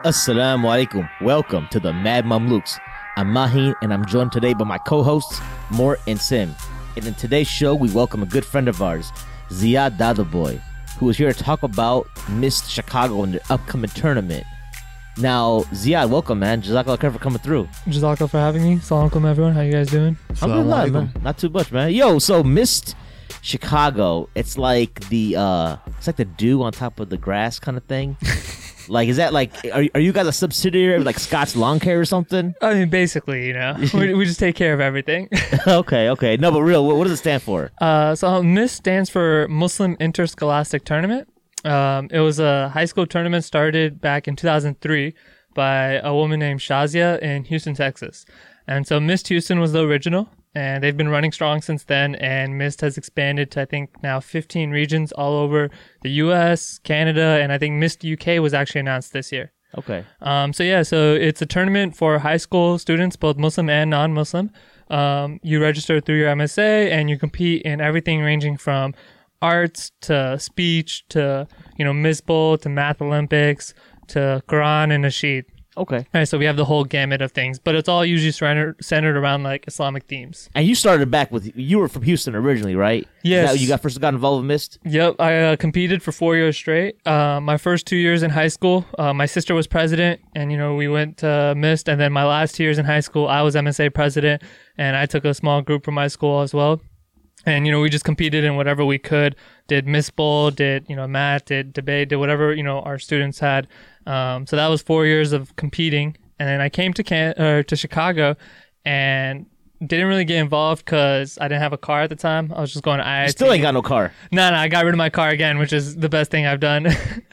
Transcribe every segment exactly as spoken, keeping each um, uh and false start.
Assalamu alaikum. Welcome to the Mad Mamluks. I'm Mahin, and I'm joined today by my co-hosts, Mort and Sim. And in today's show, we welcome a good friend of ours, Ziad Dadaboy, who is here to talk about Miss Chicago and the upcoming tournament. Now, Ziad, welcome, man. Jazakallah khair for coming through. Jazakallah for having me. Assalamu alaikum, everyone. How you guys doing? Alhamdulillah, man. Not too much, man. Yo, so Miss Chicago, it's like the uh, it's like the dew on top of the grass kind of thing. Like, is that like, are, are you guys a subsidiary of like Scott's Lawn Care or something? I mean, basically, you know, we, we just take care of everything. okay, okay. No, but real, what, what does it stand for? Uh, so MIS stands for Muslim Interscholastic Tournament. Um, it was a high school tournament started back in two thousand three by a woman named Shazia in Houston, Texas. And so Miss Houston was the original, and they've been running strong since then, and Miss has expanded to, I think, now fifteen regions all over the U S, Canada, and I think Miss U K was actually announced this year. Okay. Um, so yeah, so it's a tournament for high school students, both Muslim and non-Muslim. Um, you register through your M S A, and you compete in everything ranging from arts to speech to, you know, Miss Bowl to Math Olympics to Quran and Nasheed. Okay. All right, so we have the whole gamut of things, but it's all usually centered, centered around like Islamic themes. And you started back with, you were from Houston originally, right? Yes. Is that when you got first got involved with Mist? Yep, I uh, competed for four years straight. Uh, my first two years in high school, uh, my sister was president, and you know we went to Mist. And then my last two years in high school, I was M S A president, and I took a small group from my school as well. And, you know, we just competed in whatever we could, did Miss Bowl, did, you know, math, did debate, did whatever, you know, our students had. Um, so that was four years of competing. And then I came to Can- uh, to Chicago and didn't really get involved because I didn't have a car at the time. I was just going to I I T. You still ain't got no car. No, no, I got rid of my car again, which is the best thing I've done.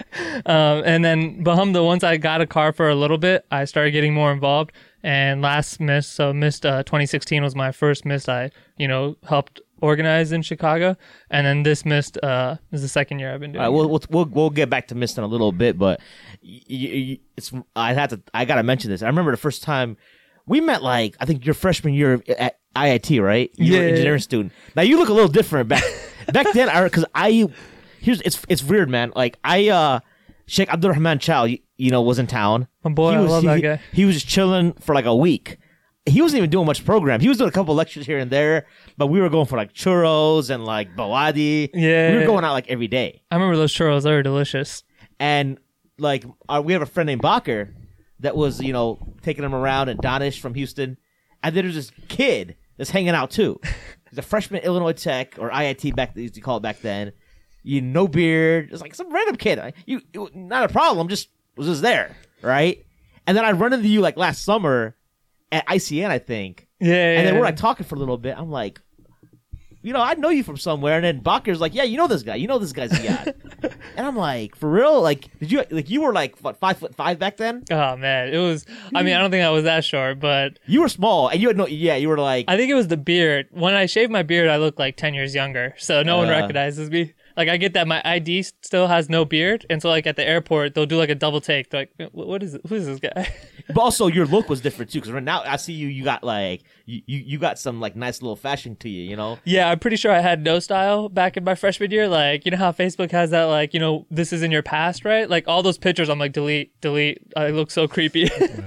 um, and then, Alhamdulillah, once I got a car for a little bit, I started getting more involved. And last Miss, so Miss uh, twenty sixteen was my first Miss I, you know, helped organize in Chicago, and then this Mist uh, is the second year I've been doing. All right, we'll, it. we'll we'll we'll get back to Mist in a little bit, but y- y- y- it's I had to I gotta mention this. I remember the first time we met, like I think your freshman year at I I T, right? You yeah, were an engineering student. Now you look a little different back back then. I because I here's it's it's weird, man. Like I uh Sheikh Abdurrahman Chow, you, you know, was in town. My boy, he I was, love he, that guy. He was just chilling for like a week. He wasn't even doing much program. He was doing a couple lectures here and there, but we were going for like churros and like bawadi. Yeah. We were going out like every day. I remember those churros. They were delicious. And like our, we have a friend named Baker that was, you know, taking him around, and Danish from Houston. And then there's this kid that's hanging out too. He's a freshman at Illinois Tech, or I I T back, they used to call it back then. You no beard. It's like some random kid. I- You, it, not a problem, just was just there, right? And then I run into you like last summer at I C N, I think. Yeah, And then yeah. we're like talking for a little bit. I'm like, you know, I know you from somewhere. And then Baker's like, yeah, you know this guy. You know this guy's Ziad. And I'm like, for real? Like, did you, like, you were like, what, five foot five back then? Oh, man. It was, I mean, I don't think I was that short, but You were small. And you had no, yeah, you were like, I think it was the beard. When I shaved my beard, I looked like ten years younger, so no one Uh. recognizes me. Like, I get that my I D still has no beard, and so, like, at the airport, they'll do, like, a double take. They're like, "Wh- what is it? Who is this guy? but also your look was different too. Because right now I see you, you got like, you, you, you got some like nice little fashion to you, you know? Yeah, I'm pretty sure I had no style back in my freshman year. Like, you know how Facebook has that, like, you know, this is in your past, right? Like, all those pictures, I'm like, delete, delete. I look so creepy.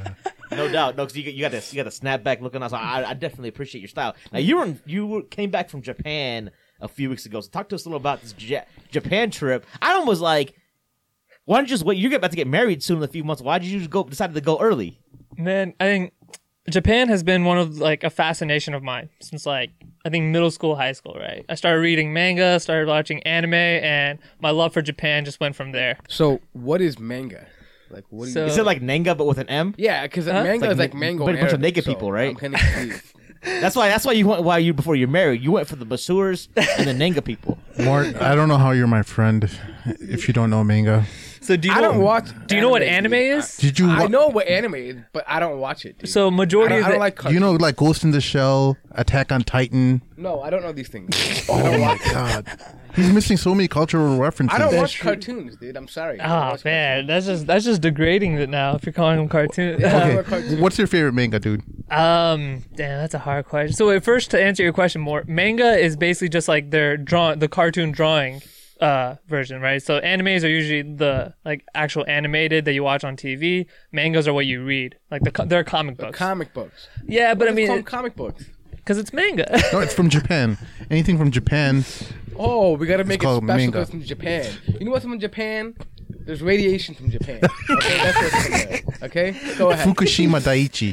No doubt. No, because you, got- you got this, you got a snapback looking. I, I, I definitely appreciate your style. Now you were, in, you were, came back from Japan a few weeks ago. So talk to us a little about this J- Japan trip. I almost like, why don't you just wait? You're about to get married soon in a few months. Why did you just go decided to go early? Man, I think Japan has been one of, like, a fascination of mine since, like, I think middle school, high school, right? I started reading manga, started watching anime, and my love for Japan just went from there. So, what is manga? Like, what do So- you? Is it like Nenga but with an M? Yeah, because Huh? manga It's is like like na- mango. but a in bunch of Arabic, naked so people, right? I'm kind of confused. That's why. That's why you went. Why you before you're married, you went for the Basurs and the Nenga people. Mort, I don't know how you're my friend if you don't know manga. So do you I know, don't watch. Do you know what anime, anime dude. is? Did you? I wa- know what anime is, but I don't watch it. Dude. So I majority don't, of I the don't like. Do you know like Ghost in the Shell, Attack on Titan? No, I don't know these things. Oh my god, he's missing so many cultural references. I don't That's watch true. cartoons, dude. I'm sorry. I don't Oh watch man, that's just that's just degrading it now. If you're calling them cartoons. Yeah. Okay, watch cartoons. what's your favorite manga, dude? Um, damn, that's a hard question. So wait, first to answer your question more, manga is basically just like their draw, the cartoon drawing uh, version, right? So animes are usually the like actual animated that you watch on T V. Mangas are what you read. Like the co- they're comic The books. comic books. yeah, but I It's mean, called comic books. because it's manga. No, it's from Japan. Anything from Japan. Oh, we gotta make it called special manga. because it's from Japan. You know what's from Japan? There's radiation from Japan. Okay, that's what's from there. Okay, go ahead. Fukushima Daiichi.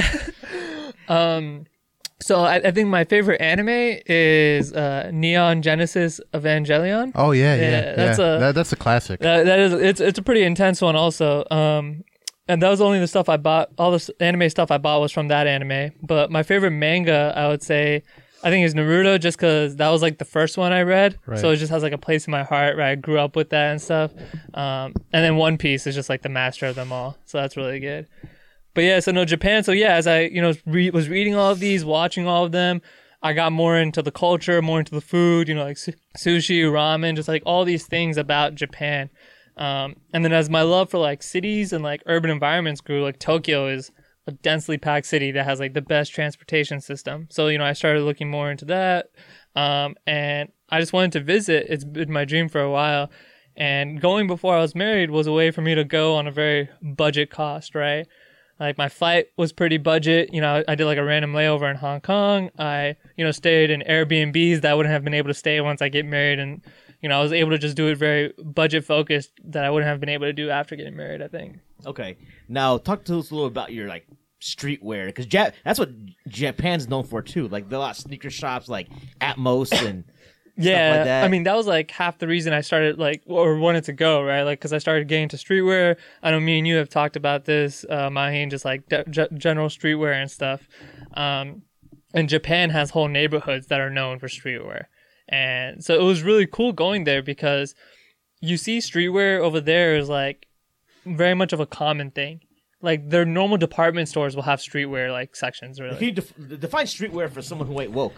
Yeah. Um, so I, I think my favorite anime is uh, Neon Genesis Evangelion. Oh yeah, yeah, Yeah, yeah. that's a- that, that's a classic. That, that is it's it's a pretty intense one also. Um, and that was only the stuff I bought. All the s- anime stuff I bought was from that anime. But my favorite manga, I would say, I think is Naruto, just because that was like the first one I read. Right. So it just has like a place in my heart, right? I grew up with that and stuff. Um, and then One Piece is just like the master of them all. So that's really good. But yeah, so no, Japan. So yeah, as I, you know, re- was reading all of these, watching all of them, I got more into the culture, more into the food, you know, like su- sushi, ramen, just like all these things about Japan. Um, and then as my love for like cities and like urban environments grew, like Tokyo is a densely packed city that has like the best transportation system. So, you know, I started looking more into that. Um, and I just wanted to visit. It's been my dream for a while. And going before I was married was a way for me to go on a very budget cost, right? Like my flight was pretty budget. You know, I did like a random layover in Hong Kong. I, you know, stayed in Airbnbs that I wouldn't have been able to stay once I get married. And, you know, I was able to just do it very budget focused that I wouldn't have been able to do after getting married, I think. Okay, now talk to us a little about your like streetwear, because ja- that's what Japan's known for too. Like there are a lot of sneaker shops like Atmos and Yeah, like that. I mean, that was like half the reason I started like or wanted to go, right? Like, because I started getting into streetwear. I know me and you have talked about this, uh, Mahin, just like de- ge- general streetwear and stuff. Um, and Japan has whole neighborhoods that are known for streetwear. And so it was really cool going there because you see streetwear over there is like very much of a common thing. Like their normal department stores will have streetwear like sections, really. Can you def- define streetwear for someone who ain't woke?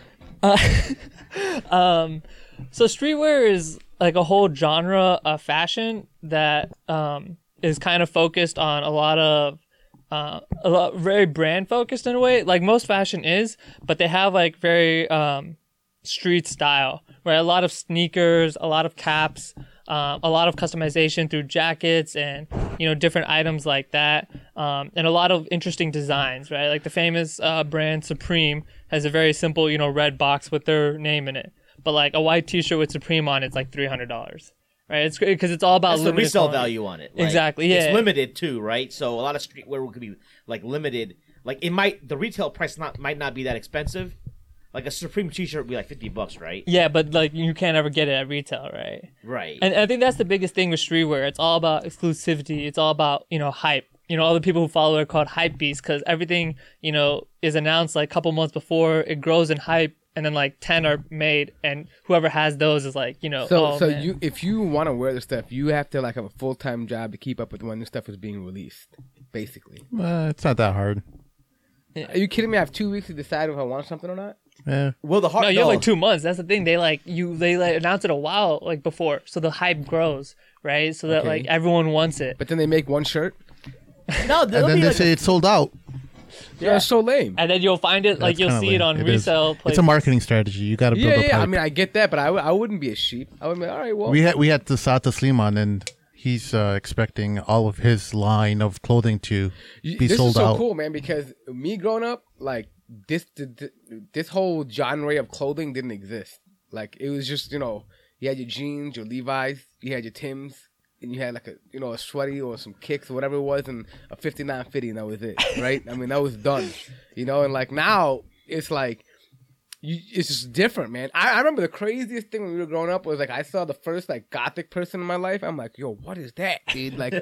Um, so streetwear is like a whole genre of fashion that um, is kind of focused on a lot of uh, a lot very brand focused in a way. Like most fashion is, but they have like very um, street style, right? A lot of sneakers, a lot of caps, um, a lot of customization through jackets and, you know, different items like that. Um, and a lot of interesting designs, right? Like the famous uh, brand Supreme has a very simple, you know, red box with their name in it. But like a white t-shirt with Supreme on it's like three hundred dollars, right? It's great because it's all about That's the limited resale quantity. value on it. Like, Exactly, yeah. It's limited too, right? So a lot of streetwear could be like limited. Like it might, the retail price not might not be that expensive. Like a Supreme t-shirt would be like fifty bucks, right? Yeah, but like you can't ever get it at retail, right? Right. And I think that's the biggest thing with streetwear. It's all about exclusivity. It's all about, you know, hype. You know, all the people who follow it are called hype beasts because everything, you know, is announced like a couple months before. It grows in hype, and then like ten are made, and whoever has those is like, you know. So, oh, so man. you, if you want to wear the stuff, you have to like have a full time job to keep up with when the stuff is being released. Basically, Uh, it's not that hard. are you kidding me? I have two weeks to decide if I want something or not. Yeah. well, the hard No, you have like two months. That's the thing. They like you. They like announce it a while like before, so the hype grows, right? So that Okay. like everyone wants it. But then they make one shirt. No, And then they say it's sold out. Yeah, it's so lame. And then you'll find it like That's you'll kinda see it lame. on It is. resale It's places. a marketing strategy. You got to build Yeah, a yeah. pipe. I mean, I get that, but I, w- I wouldn't be a sheep. I would be all right. Well, we had we had the Sata Sliman, and he's uh, expecting all of his line of clothing to You- be this sold is so out. cool, man, because me growing up, like this, th- this whole genre of clothing didn't exist. Like it was just, you know, you had your jeans, your Levi's, you had your Timbs, and you had like a, you know, a sweaty or some kicks or whatever it was, and a fifty-nine fifty, and that was it, right? I mean, that was done, you know. And like now, it's like. You, it's just different, man. I, I remember the craziest thing when we were growing up was like I saw the first like gothic person in my life. I'm like, yo, what is that, dude? Like,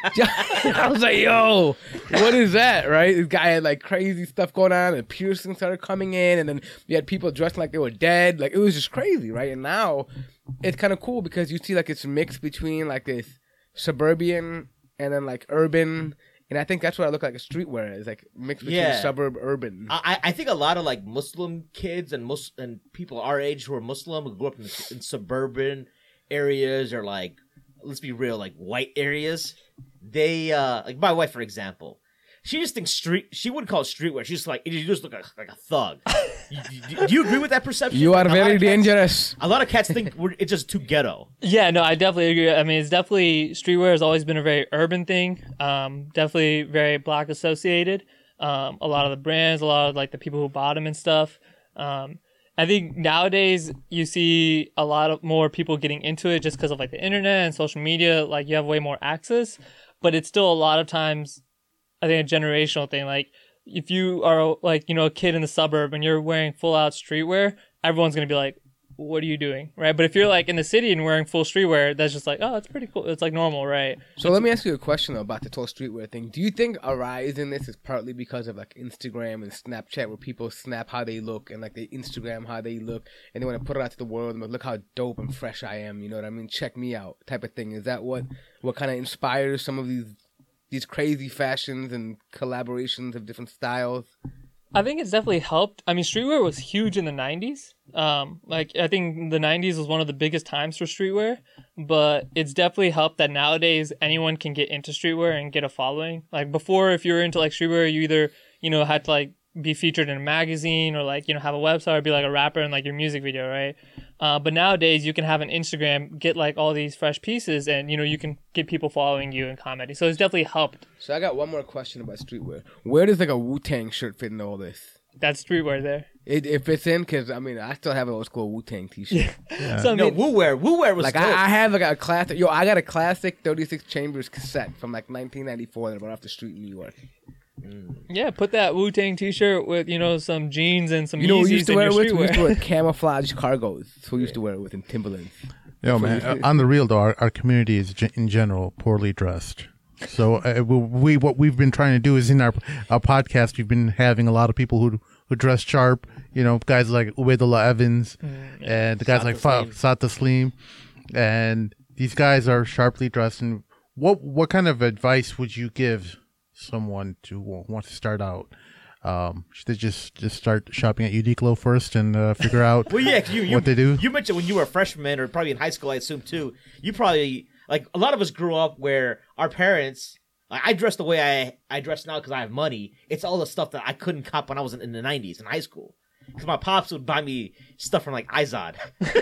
I was like, yo, what is that, right? This guy had like crazy stuff going on, and piercings started coming in, and then you had people dressed like they were dead. Like it was just crazy, right? And now it's kind of cool because you see like it's mixed between like this suburban and then like urban. And I think that's what I look like a streetwear is like mixed between Yeah. suburb urban. I, I think a lot of like Muslim kids and Mus- and people our age who are Muslim who grew up in, in suburban areas or like, let's be real, like white areas. They uh, like my wife, for example, she just thinks street. She wouldn't call it streetwear. She's just like you just look like, like a thug. you, you, do you agree with that perception? You are A lot very of cats- dangerous. A lot of cats think we're, it's just too ghetto. Yeah, no, I definitely agree. I mean, it's definitely streetwear has always been a very urban thing. Um, definitely very black associated. Um, a lot of the brands, a lot of like the people who bought them and stuff. Um, I think nowadays you see a lot of more people getting into it just because of like the internet and social media. Like you have way more access, but it's still a lot of times, I think, a generational thing. Like if you are like, you know, a kid in the suburb and you're wearing full out streetwear, everyone's going to be like, what are you doing? Right. But if you're like in the city and wearing full streetwear, that's just like, oh, that's pretty cool. It's like normal. Right. So let me ask you a question about the whole streetwear thing. Do you think a rise in this is partly because of like Instagram and Snapchat, where people snap how they look and like they Instagram how they look, and they want to put it out to the world and like, look how dope and fresh I am. You know what I mean? Check me out, type of thing. Is that what what kind of inspires some of these these crazy fashions and collaborations of different styles? I think it's definitely helped. I mean, streetwear was huge in the nineties. Um, like, I think the nineties was one of the biggest times for streetwear, but it's definitely helped that nowadays anyone can get into streetwear and get a following. Like, before, if you were into, like, streetwear, you either, you know, had to, like, be featured in a magazine or, like, you know, have a website or be, like, a rapper in, like, your music video, right? Uh, but nowadays, you can have an Instagram, get, like, all these fresh pieces, and, you know, you can get people following you and commenting. So it's definitely helped. So I got one more question about streetwear. Where does like a Wu-Tang shirt fit in all this? That's streetwear there. It, it fits in because I mean I still have an old school Wu-Tang t-shirt. So, I No, mean, Woo Wear. Woo Wear was Like dope. I, I have like a classic. Yo, I got a classic thirty-six Chambers cassette from like nineteen ninety-four that I bought off the street in New York. yeah, put that Wu-Tang t-shirt with, you know, some jeans and some You know what we Yeezys used to in wear your it with? We used to streetwear. wear camouflage cargos. That's what we used to wear it with in Timberlands. Yo, man, uh, on the real though, our, our community is ge- in general poorly dressed. So uh, we, we what we've been trying to do is in our our podcast, we've been having a lot of people who who dress sharp. You know, guys like Ubaydullah Evans and the guys Sata like Fa- Saleem. Sata Saleem, and these guys are sharply dressed. And what what kind of advice would you give someone to want to start out? Um, should they just just start shopping at Uniqlo first and uh, figure out Well, yeah, 'cause you, you, what they do? You mentioned when you were a freshman or probably in high school, I assume too. You probably like a lot of us grew up where our parents. Like, I dress the way I I dress now because I have money. It's all the stuff that I couldn't cop when I was in, in the nineties in high school. Because my pops would buy me stuff from like Izod.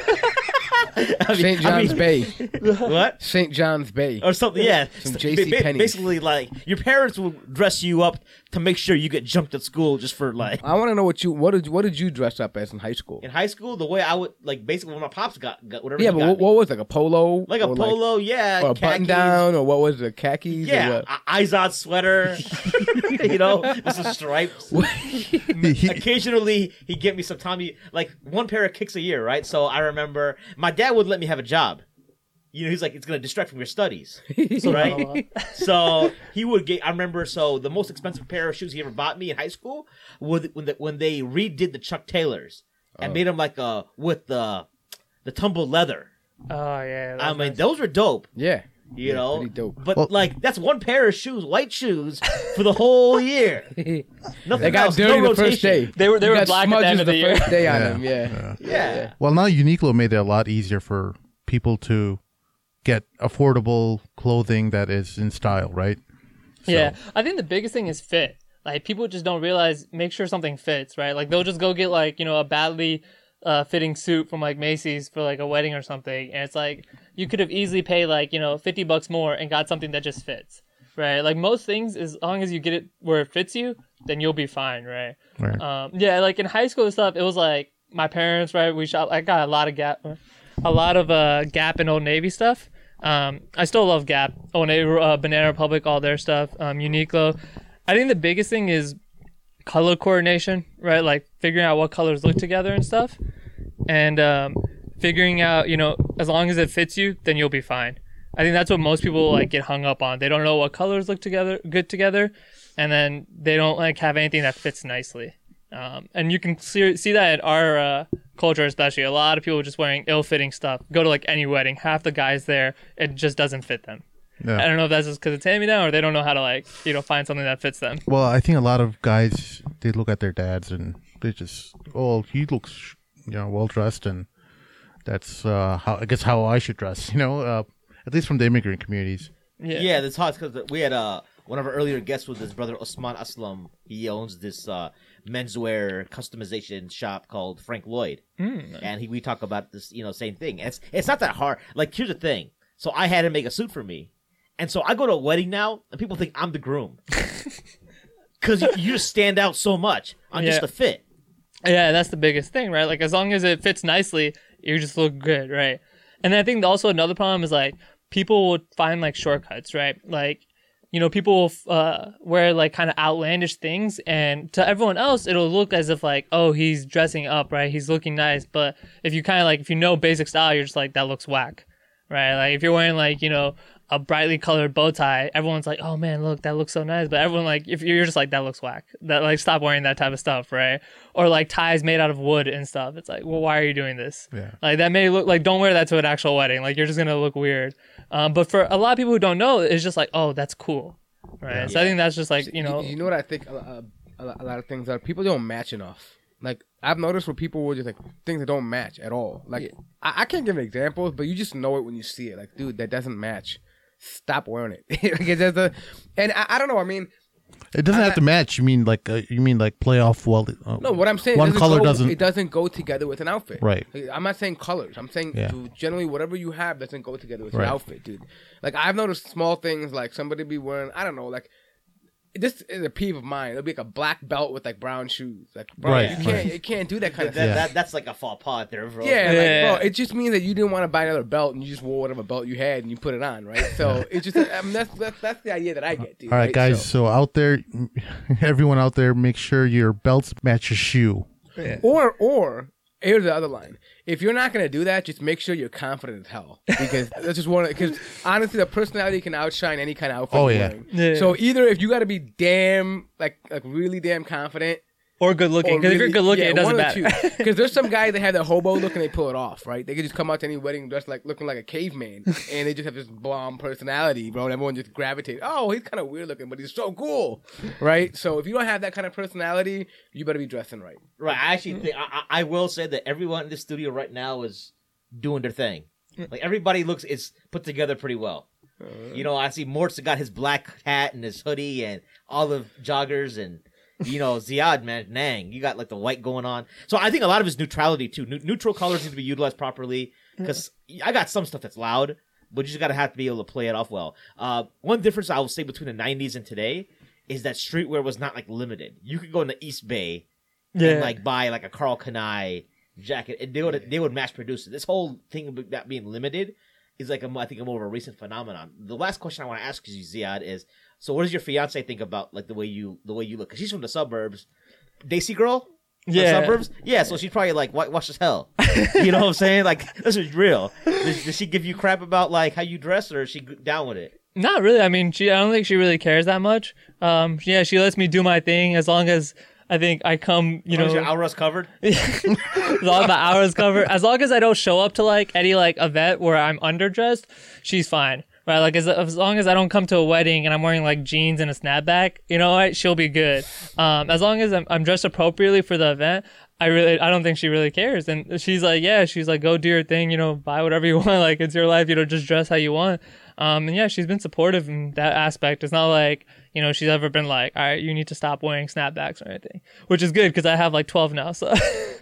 I mean- Saint I John's mean- Bay. What? Saint John's Bay. Or something, yeah. Some Ba- J C ba- Penney's. Basically, like your parents will dress you up to make sure you get jumped at school just for like. I want to know what you what did what did you dress up as in high school? In high school, the way I would like basically when my pops got, got whatever. Yeah, he but got what, me. what was it, like a polo? Like a Or polo, yeah, or a button khakis. down, or what was it, khakis? or Yeah, what? I- Izod sweater, you know, with some stripes. He- he- Occasionally, he'd get me some Tommy, like one pair of kicks a year, right? So I remember my dad would let me have a job. You know, he's like, it's going to distract from your studies, right? So he would get, I remember, so the most expensive pair of shoes he ever bought me in high school was when, the, when they redid the Chuck Taylors and Oh. made them like uh with the, the tumbled leather. Oh, yeah. I that's mean, nice. those were dope. Yeah. You Yeah, know, pretty dope. but Well- like that's one pair of shoes, white shoes, for the whole year. Nothing They got else, dirty no the first rotation. day. They were- they You were got black at the smudges end of the year. first day on Yeah. them, yeah. Yeah, Well, now Uniqlo made it a lot easier for people to get affordable clothing that is in style, right? So- Yeah, I think the biggest thing is fit. Like people just don't realize, make sure something fits, right? Like they'll just go get like, you know, a badly uh, fitting suit from like Macy's for like a wedding or something, and it's like you could have easily paid like, you know, fifty bucks more and got something that just fits, right? Like most things, as long as you get it where it fits you, then you'll be fine, right? Right. Um, yeah, like in high school and stuff, it was like my parents, right? We shop. I got a lot of Gap, a lot of uh, Gap and Old Navy stuff. Um, I still love Gap, Old Navy, uh, Banana Republic, all their stuff. Um, Uniqlo. I think the biggest thing is color coordination, right? Like figuring out what colors look together and stuff, and um, figuring out, you know, as long as it fits you, then you'll be fine. I think that's what most people like get hung up on. They don't know what colors look together, good together, and then they don't like have anything that fits nicely. Um, and you can see, see that in our uh, culture, especially. A lot of people just wearing ill-fitting stuff. Go to like any wedding, half the guys there, it just doesn't fit them. Yeah. I don't know if that's just because it's hand-me-down or they don't know how to like, you know, find something that fits them. Well, I think a lot of guys, they look at their dads and they just, oh, he looks, you know, well dressed, and that's uh, how I guess how I should dress. You know, uh, at least from the immigrant communities. Yeah. yeah. That's hot because we had uh one of our earlier guests was his brother Osman Aslam. He owns this uh, menswear customization shop called Frank Lloyd, Mm. and he we talk about this, you know, same thing. It's it's not that hard. Like, here's the thing. So I had him make a suit for me, and so I go to a wedding now, and people think I'm the groom because you, you just stand out so much on Yeah. just the fit. Yeah, that's the biggest thing, right? Like, as long as it fits nicely, you just look good, right? And then I think also another problem is, like, people would find, like, shortcuts, right? Like, you know, people will uh, wear, like, kind of outlandish things, and to everyone else, it'll look as if, like, oh, he's dressing up, right? He's looking nice. But if you kind of, like, if you know basic style, you're just like, that looks whack, right? Like, if you're wearing, like, you know, a brightly colored bow tie, everyone's like, oh man, look, that looks so nice. But everyone, like, if you're just like, that looks whack, that, like, stop wearing that type of stuff, right? Or like ties made out of wood and stuff. It's like, well, why are you doing this? Yeah. Like, that may look like, don't wear that to an actual wedding. Like, you're just gonna look weird. Um, but for a lot of people who don't know, it's just like, oh, that's cool, right? So I think that's just like, you know, you know what I think a, a, a lot of things are people don't match enough. Like, I've noticed where people will just like things that don't match at all. Like, Yeah. I, I can't give examples, but you just know it when you see it. Like, dude, that doesn't match. Stop wearing it. Like, it's just a, and I, I don't know. I mean, It doesn't I- have to match. You mean like uh, you mean like play off well? Uh, no. What I'm saying, one it doesn't color go, doesn't. It doesn't go together with an outfit. Right. Like, I'm not saying colors. I'm saying Yeah. dude, generally whatever you have doesn't go together with Right. your outfit, dude. Like, I've noticed small things like somebody be wearing. I don't know, like. This is a peeve of mine. It'll be like a black belt with like brown shoes. Like, bro, Right, you can't, right. you can't do that kind That, of that, thing. that, that's like a faux pas there, bro. Yeah, Yeah. like, bro, it just means that you didn't want to buy another belt and you just wore whatever belt you had and you put it on, right? So it's just, I mean, that's that's, that's the idea that I get, dude. All right, guys. So, So out there, everyone out there, make sure your belts match your shoe. or or here's the other line: if you're not gonna do that, just make sure you're confident as hell, because that's just one. Because honestly, the personality can outshine any kind of outfit Oh, you're yeah. wearing. Yeah. So either if you got to be damn like like really damn confident. or good looking. Or Because if you're really- good looking, yeah, it doesn't one of the matter. two. Because there's some guys that have the hobo look and they pull it off, right? They could just come out to any wedding dressed like looking like a caveman, and they just have this bomb personality, bro. And everyone just gravitates. Oh, he's kind of weird looking, but he's so cool, right? So if you don't have that kind of personality, you better be dressing right. Right. I actually think I, I I will say that everyone in the studio right now is doing their thing. Like, everybody looks is put together pretty well. You know, I see Mort's got his black hat and his hoodie and all the joggers, and you know, Ziad, man, Nang, you got like the white going on. So I think a lot of it's neutrality too. Ne- neutral colors need to be utilized properly, because I got some stuff that's loud, but you just gotta have to be able to play it off well. Uh, one difference I will say between the nineties and today is that streetwear was not like limited. You could go in the East Bay Yeah. and like buy like a Carl Kanai jacket, and they would they would mass produce it. This whole thing about that being limited is like a, I think a more of a recent phenomenon. The last question I want to ask you, Ziad, is so what does your fiance think about like the way you the way you look? Because she's from the suburbs, Daisy girl. From the Yeah. suburbs. Yeah, so she's probably like whitewashed as hell. You know what I'm saying? Like, this is real. Does, does she give you crap about like how you dress, or is she down with it? Not really. I mean, she. I don't think she really cares that much. Um, yeah, she lets me do my thing as long as I think I come. You As long as know, your aura's covered. as long as my hours covered. As long as I don't show up to like any like event where I'm underdressed, she's fine. Right? Like, as as long as I don't come to a wedding and I'm wearing like jeans and a snapback, you know what? She'll be good. Um, as long as I'm, I'm dressed appropriately for the event. I really, I don't think she really cares. And she's like, yeah, she's like, go do your thing, you know, buy whatever you want. Like, it's your life, you know, just dress how you want. Um, and yeah, she's been supportive in that aspect. It's not like, you know, she's ever been like, all right, you need to stop wearing snapbacks or anything, which is good because I have like twelve now. So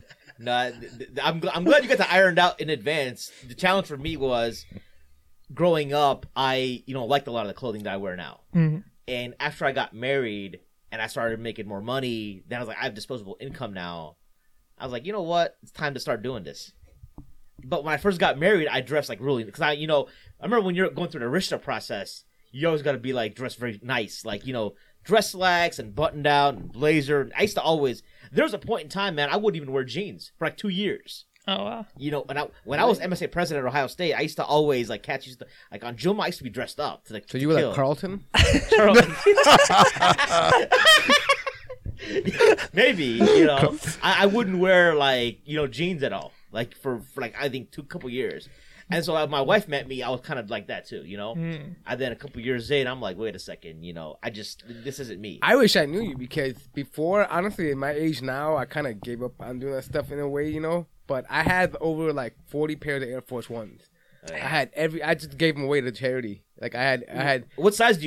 No, th- th- I'm gl- I'm glad you got that ironed out in advance. The challenge for me was growing up. I you know liked a lot of the clothing that I wear now, Mhm. and after I got married and I started making more money, then I was like, I have disposable income now. I was like, you know what? It's time to start doing this. But when I first got married, I dressed like really because I you know I remember when you're going through the Rishta process, you always got to be like dressed very nice, like you know dress slacks and buttoned out and blazer. I used to always. There was a point in time, man, I wouldn't even wear jeans for like two years. oh wow. You know, when I when I was M S A president at Ohio State, I used to always like catch used to, like on Juma, I used to be dressed up to like. So to you were kill. like Carlton? Maybe you know I, I wouldn't wear like you know jeans at all like for, for like I think two couple years, and so uh, my wife met me. I was kind of like that too, you know. Mm. And then a couple years in, I'm like, wait a second, you know, I just this isn't me. I wish I knew you because before, honestly, at my age now, I kind of gave up on doing that stuff in a way, you know. But I had over like forty pairs of Air Force Ones. I had every. I just gave them away to charity. Like I had, I had. What size do you wear?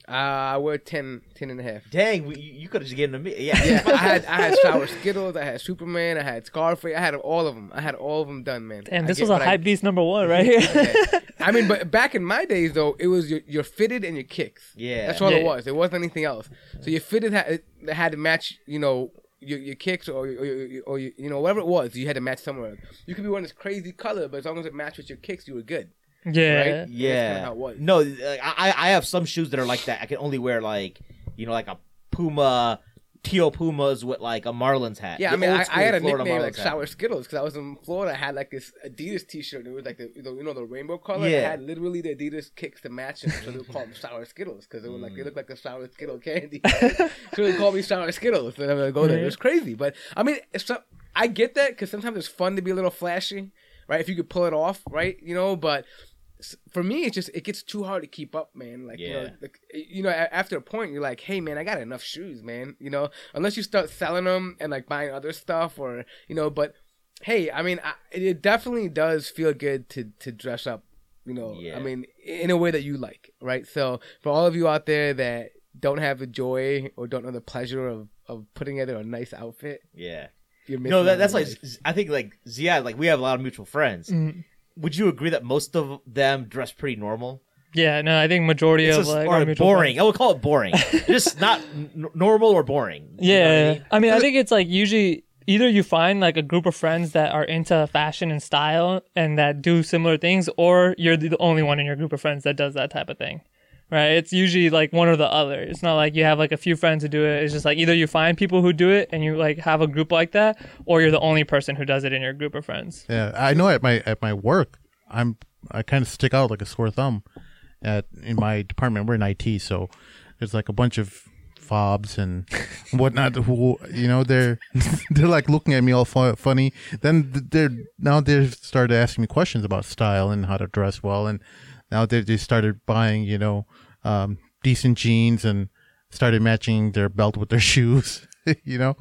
Uh, I wear ten, ten and a half. Dang, we, you could have just given them me. Yeah, Yeah, I had I had Sour Skittles, I had Superman, I had Scarface, I had all of them. I had all of them done, man. Damn, I this get was a what I- hype beast number one right here. Yeah. I mean, but back in my days though, it was your, your fitted and your kicks. Yeah. That's all Yeah. it was. There wasn't anything else. So your fitted had it had to match, you know, your your kicks or or, or, or you, you know whatever it was. You had to match somewhere. You could be wearing this crazy color, but as long as it matched with your kicks, you were good. Yeah. Right? That's Yeah. kinda how it was. No, like, I I have some shoes that are like that. I can only wear like you know like a Puma, Teal Pumas with like a Marlins hat. Yeah, I The mean, old I, school I had a Florida nickname Marlins like hat. Sour Skittles because I was in Florida. I had like this Adidas T-shirt. And it was like the you know, you know the rainbow color. Yeah. It had literally the Adidas kicks to match it, so they would call them Sour Skittles because it was like they looked like a sour Skittle candy. So they called me Sour Skittles, and I would go there. It was crazy, but I mean, it's so, I get that because sometimes it's fun to be a little flashy, right? If you could pull it off, right? You know, but s- for me, it's just it gets too hard to keep up, man. Like you Yeah. know, like, you know, a- after a point, you're like, hey, man, I got enough shoes, man. You know, unless you start selling them and like buying other stuff, or you know, but hey, I mean, I, it definitely does feel good to to dress up. You know, Yeah. I mean, in a way that you like, right? So for all of you out there that don't have the joy or don't know the pleasure of of putting together a nice outfit, Yeah. you're missing. No, that, out that's on like life. Z- I think like Ziad, like we have a lot of mutual friends. Mhm. Would you agree that most of them dress pretty normal? Yeah, no, I think majority It's of just, like or our mutual boring. friends- I would call it boring. Just not n- normal or boring. You know what I Yeah, mean? I mean, I think it's like usually either you find like a group of friends that are into fashion and style and that do similar things, or you're the only one in your group of friends that does that type of thing, right? It's usually like one or the other. It's not like you have like a few friends who do it. It's just like either you find people who do it and you like have a group like that, or you're the only person who does it in your group of friends. Yeah, I know at my at my work, I'm I kind of stick out like a sore thumb. At in my department, we're in I T, so there's like a bunch of fobs and whatnot. Who you know they're they're like looking at me all fu- funny. Then they're now they started asking me questions about style and how to dress well, and now they they started buying you know um, decent jeans and started matching their belt with their shoes. You know,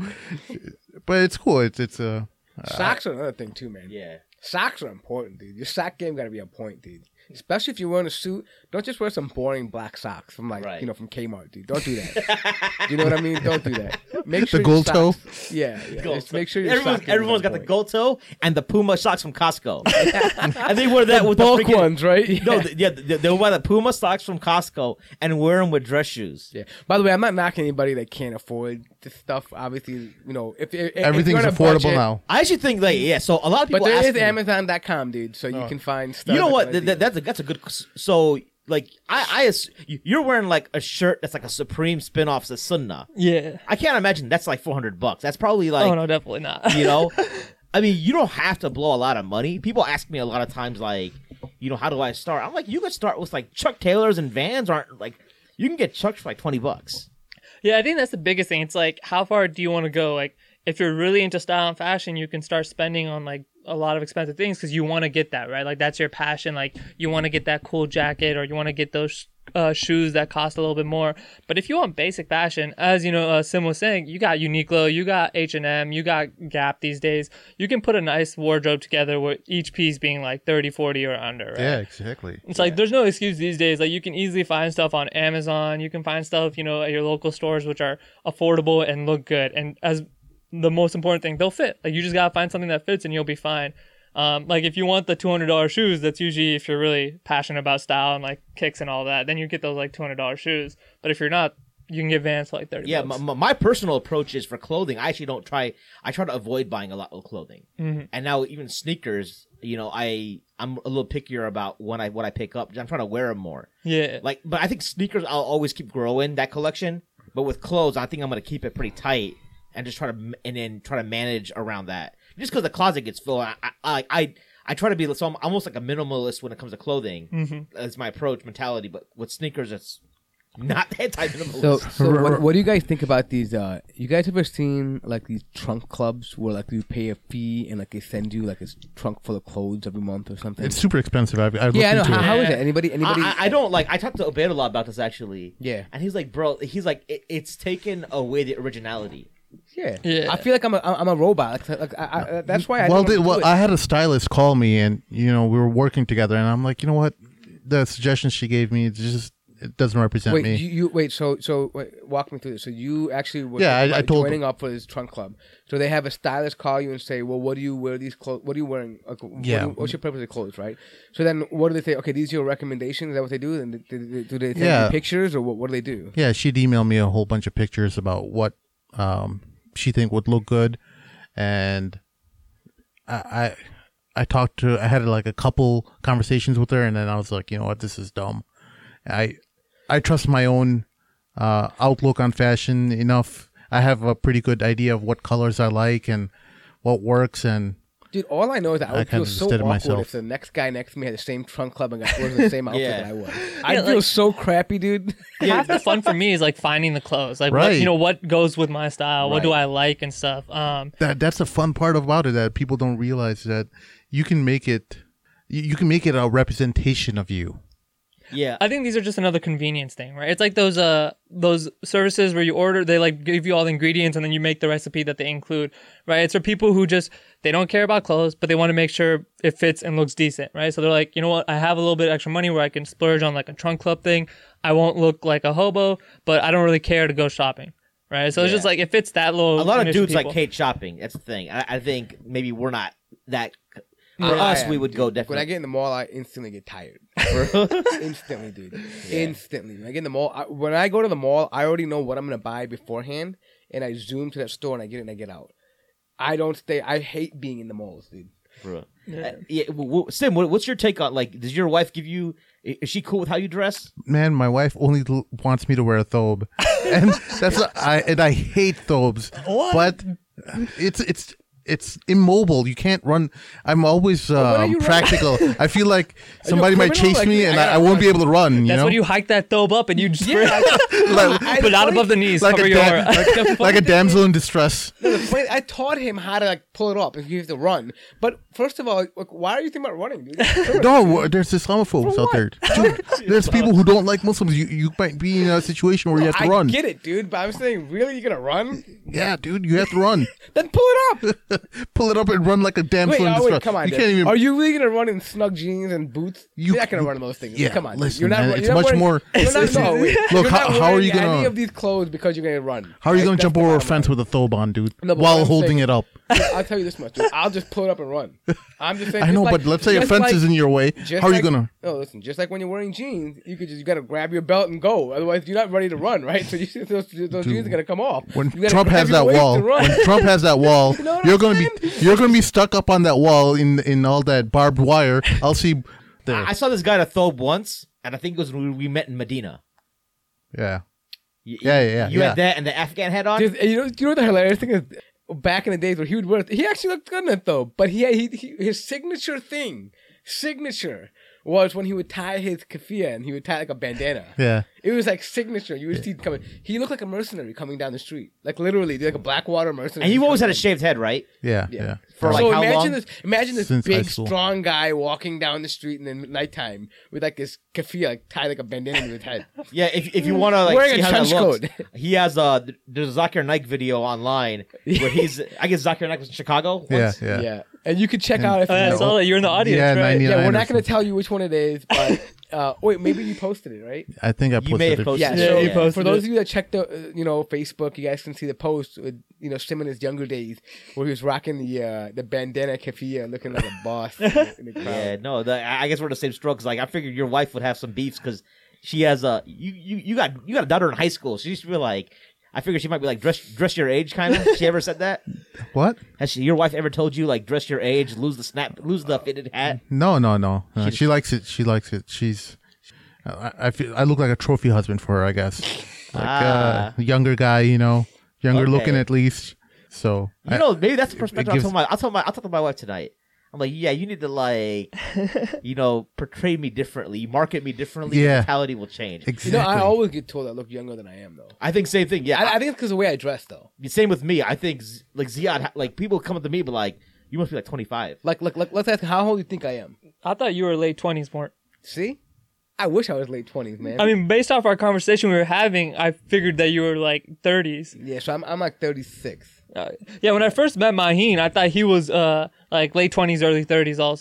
but it's cool. It's it's a Socks are another thing too, man. Yeah. Socks are important, dude. Your sock game got to be on point, dude. Especially if you're wearing a suit. Don't just wear some boring black socks from like Right. you know from Kmart, dude. Don't do that. You know what I mean? Don't do that. Make sure The your gold toe? socks- Yeah, yeah. Gold Just toe. make sure your everyone's, sock game is everyone's on got the point. gold toe and the Puma socks from Costco. and they wear that with the bulk freaking, ones, right? No, th- yeah, they- they'll buy the Puma socks from Costco and wear them with dress shoes. Yeah. By the way, I'm not knocking anybody that can't afford this stuff. Obviously, you know, if, if if everything's you're on a affordable budget- now. I actually think like yeah. So a lot of people But there ask is me, Amazon dot com, dude, so you can find stuff. you know that's what? gonna Th- be- th- that's a, that's a good. So like I I ass- you're wearing like a shirt that's like a Supreme spinoff of Sunna. Yeah. I can't imagine that's like four hundred bucks. That's probably like Oh no, definitely not. you know. I mean, you don't have to blow a lot of money. People ask me a lot of times like, you know, how do I start? I'm like, you could start with like Chuck Taylors and Vans aren't like you can get Chucks for like twenty bucks. Yeah, I think that's the biggest thing. It's like, how far do you want to go? Like, if you're really into style and fashion, you can start spending on like a lot of expensive things because you want to get that, right? Like, that's your passion. Like, you want to get that cool jacket or you want to get those uh, shoes that cost a little bit more. But if you want basic fashion, as you know, uh, Sim was saying, you got Uniqlo, you got H and M, you got Gap these days. You can put a nice wardrobe together with each piece being like thirty, forty or under, right? Yeah, exactly. It's like there's no excuse these days. Like you can easily find stuff on Amazon. You can find stuff, you know, at your local stores which are affordable and look good. And as the most important thing, they'll fit. Like you just gotta find something that fits and you'll be fine. Um, like if you want the two hundred dollars shoes, that's usually if you're really passionate about style and like kicks and all that, then you get those like two hundred dollars shoes. But if you're not, you can get Vans for like thirty. Yeah, my, bucks. my, my personal approach is for clothing. I actually don't try. I try to avoid buying a lot of clothing. Mhm. And now even sneakers, you know, I I'm a little pickier about when I what I pick up. I'm trying to wear them more. Yeah. Like, but I think sneakers I'll always keep growing that collection. But with clothes, I think I'm gonna keep it pretty tight and just try to m- and then try to manage around that. Just because the closet gets full, I I I, I try to be so I'm almost like a minimalist when it comes to clothing. Mm-hmm. That's my approach mentality. But with sneakers, it's not anti-minimalist. So, so what, what do you guys think about these? Uh, you guys ever seen like these trunk clubs where like you pay a fee and like they send you like a trunk full of clothes every month or something? It's super expensive. I've, I've yeah, I know. looked into How, it. how is it? Anybody? Anybody? I, I, I don't like. I talked to Obed a lot about this actually. Yeah. and he's like, bro, he's like, it, it's taken away the originality. yeah. Yeah. I feel like I'm a I'm a robot. Like, like I, I, that's why I well, don't they, do well, it. I had a stylist call me, and you know we were working together, and I'm like, you know what, the suggestions she gave me, it's just it doesn't represent Wait, me. you, you wait. So so wait, walk me through this. So you actually were Yeah, I- like, I told joining up for this trunk club. So they have a stylist call you and say, "Well, what do you wear these clothes? What are you wearing? Like, what Yeah. do you- what's your purpose of clothes, right?" So then, what do they say? Okay, these are your recommendations. Is that what they do? And do they, do they send Yeah. you pictures or what? What do they do? Yeah, she'd email me a whole bunch of pictures about what um, she think would look good, and I, I I talked to I had like a couple conversations with her, and then I was like, you know what, this is dumb. I I trust my own uh, outlook on fashion enough. I have a pretty good idea of what colors I like and what works, and Dude, all I know is that I I would kind feel of so instead of awkward myself. if the next guy next to me had the same trunk club and got was the same outfit Yeah. that I was. I'd Yeah, feel like- so crappy, dude. Half the fun for me is like finding the clothes, like what, Right. you know, what goes with my style, what do Right. I like and stuff. Um, that that's the fun part about it, that people don't realize that you can make it you, you can make it a representation of you. Yeah. I think these are just another convenience thing, right? It's like those uh those services where you order, they like give you all the ingredients and then you make the recipe that they include, right? It's for people who just they don't care about clothes, but they want to make sure it fits and looks decent, right? So they're like, you know what? I have a little bit extra money where I can splurge on like a trunk club thing. I won't look like a hobo, but I don't really care to go shopping, right? So it's just Yeah. like it fits that little. A lot of niche dudes like people. hate shopping. That's the thing. I, I think maybe we're not that. For Yeah, I us, am, we would dude. go When I definitely. get in the mall, I instantly get tired. Instantly, dude. Instantly. When I get in the mall, I, when I go to the mall, I already know what I'm gonna buy beforehand, and I zoom to that store and I get it and I get out. I don't stay. I hate being in the malls, dude. Bro. Uh, yeah, w- w- Sim, what, what's your take on, like, does your wife give you, i- is she cool with how you dress? Man, my wife only l- wants me to wear a thobe, and that's a, I and I hate thobes. But it's it's it's immobile. You can't run. I'm always when are um, you running? practical. I feel like somebody might criminal? chase Like, me, I and I, gotta I won't run. be able to run. You That's know, when you hike that thobe up and you just Yeah, like, put it out above the knees, like cover a your. da- like, like a damsel in distress. No, the funny- I taught him how to like pull it up if you have to run. But first of all, like, why are you thinking about running, dude? No, there's Islamophobes out there. Dude, there's people who don't like Muslims. You you might be in a situation where you have to I run. get it, dude. But I'm saying, really, you're gonna run? Yeah, dude, you have to run. Then pull it up. Pull it up and run like a damsel Wait, in oh, distress. wait, come on. You dude. can't even. Are you really gonna run in snug jeans and boots? You- You're not gonna run in those things. Yeah, come on. dude. listen, you're not. man, you're it's not much wearing, more- You're not, no, wait, Look, you're how- not how are wearing you gonna- any of these clothes because you're gonna run? How are you Right? going to That's jump the over a bottom fence line. with a thobe on, dude, No, but while what I'm holding saying- it up? I'll tell you this much, dude. I'll just pull it up and run. I'm just saying. I just know, like- but let's say a just fence like- is in your way. just How are you like- going to? No, listen. Just like when you're wearing jeans, you could just you gotta grab your belt and go. Otherwise, you're not ready to run, right? So you, those, those jeans are gonna come off. When You gotta Trump grab has your that waist wall, to run. when Trump has that wall, You know what you're I'm going to be you're going to be stuck up on that wall in in all that barbed wire. I'll see there. I saw this guy at a thobe once, and I think it was when we met in Medina. Yeah. You, Yeah, yeah, yeah, You yeah. had that and the Afghan hat on? Just, and you know, you know what the hilarious thing is? Back in the days where he would wear, he actually looked good in it though. But he, he, he his signature thing, signature was when he would tie his keffiyeh and he would tie like a bandana. Yeah. It was like signature. You would see it coming. He looked like a mercenary coming down the street, like literally, like a Blackwater mercenary. and you always had a coming shaved head, right? Yeah. Yeah. Yeah. For down. like so how imagine long? this. Imagine this Since high big, school. strong guy walking down the street in the nighttime with like this keffiyeh, like tied like a bandana to his head. Yeah, if if you want to like Wearing see a how that trench looks, coat. he has uh th- there's a Zakir Naik video online where he's I guess Zakir Naik was in Chicago. Yeah. Once. Yeah. Yeah, and you could check out if Oh, yeah, I you saw that. You're in the audience, Yeah, right? ninety-nine Yeah, we're or not going to something. tell you which one it is, but uh, wait, maybe you posted it, right? I think I You may posted have it. posted Yeah, it. Yeah, so you posted for those it. of you that check the, uh, you know, Facebook, you guys can see the post with, you know, Sim in his younger days where he was rocking the uh, the bandana keffiyeh, looking like a boss in the, in the crowd. Yeah, no, the, I I guess we're the same strokes. Like I figured your wife would have some beefs because she has a you, you you got you got a daughter in high school. She used to be like, I figured she might be like dress dress your age kind of. She ever said that? What? Has she, your wife ever told you like dress your age, lose the snap, lose the fitted hat? No, no, no. no. She- She, likes it. She likes it. She's. I, I feel. I look like a trophy husband for her. I guess. Like Ah. uh, younger guy, you know, younger Okay. looking at least. So You I- know, maybe that's the perspective. gives- I'll tell my I'll tell my I'll talk to my wife tonight. I'm like, yeah, you need to like, you know, portray me differently, you market me differently. Yeah. The mentality will change. exactly. You know, I always get told I look younger than I am, though. I think same thing. Yeah, I, I think it's because of the way I dress, though. same with me. I think Z- like Ziad, like people come up to me, but like, you must be like twenty-five. Like, like, like, let's ask how old do you think I am? I thought you were late twenties, more. See? I wish I was late twenties, man. I mean, based off our conversation we were having, I figured that you were like thirties. yeah, so I'm, I'm like thirty-six. Uh, yeah, when I first met Maheen, I thought he was uh like late twenties, early thirties also.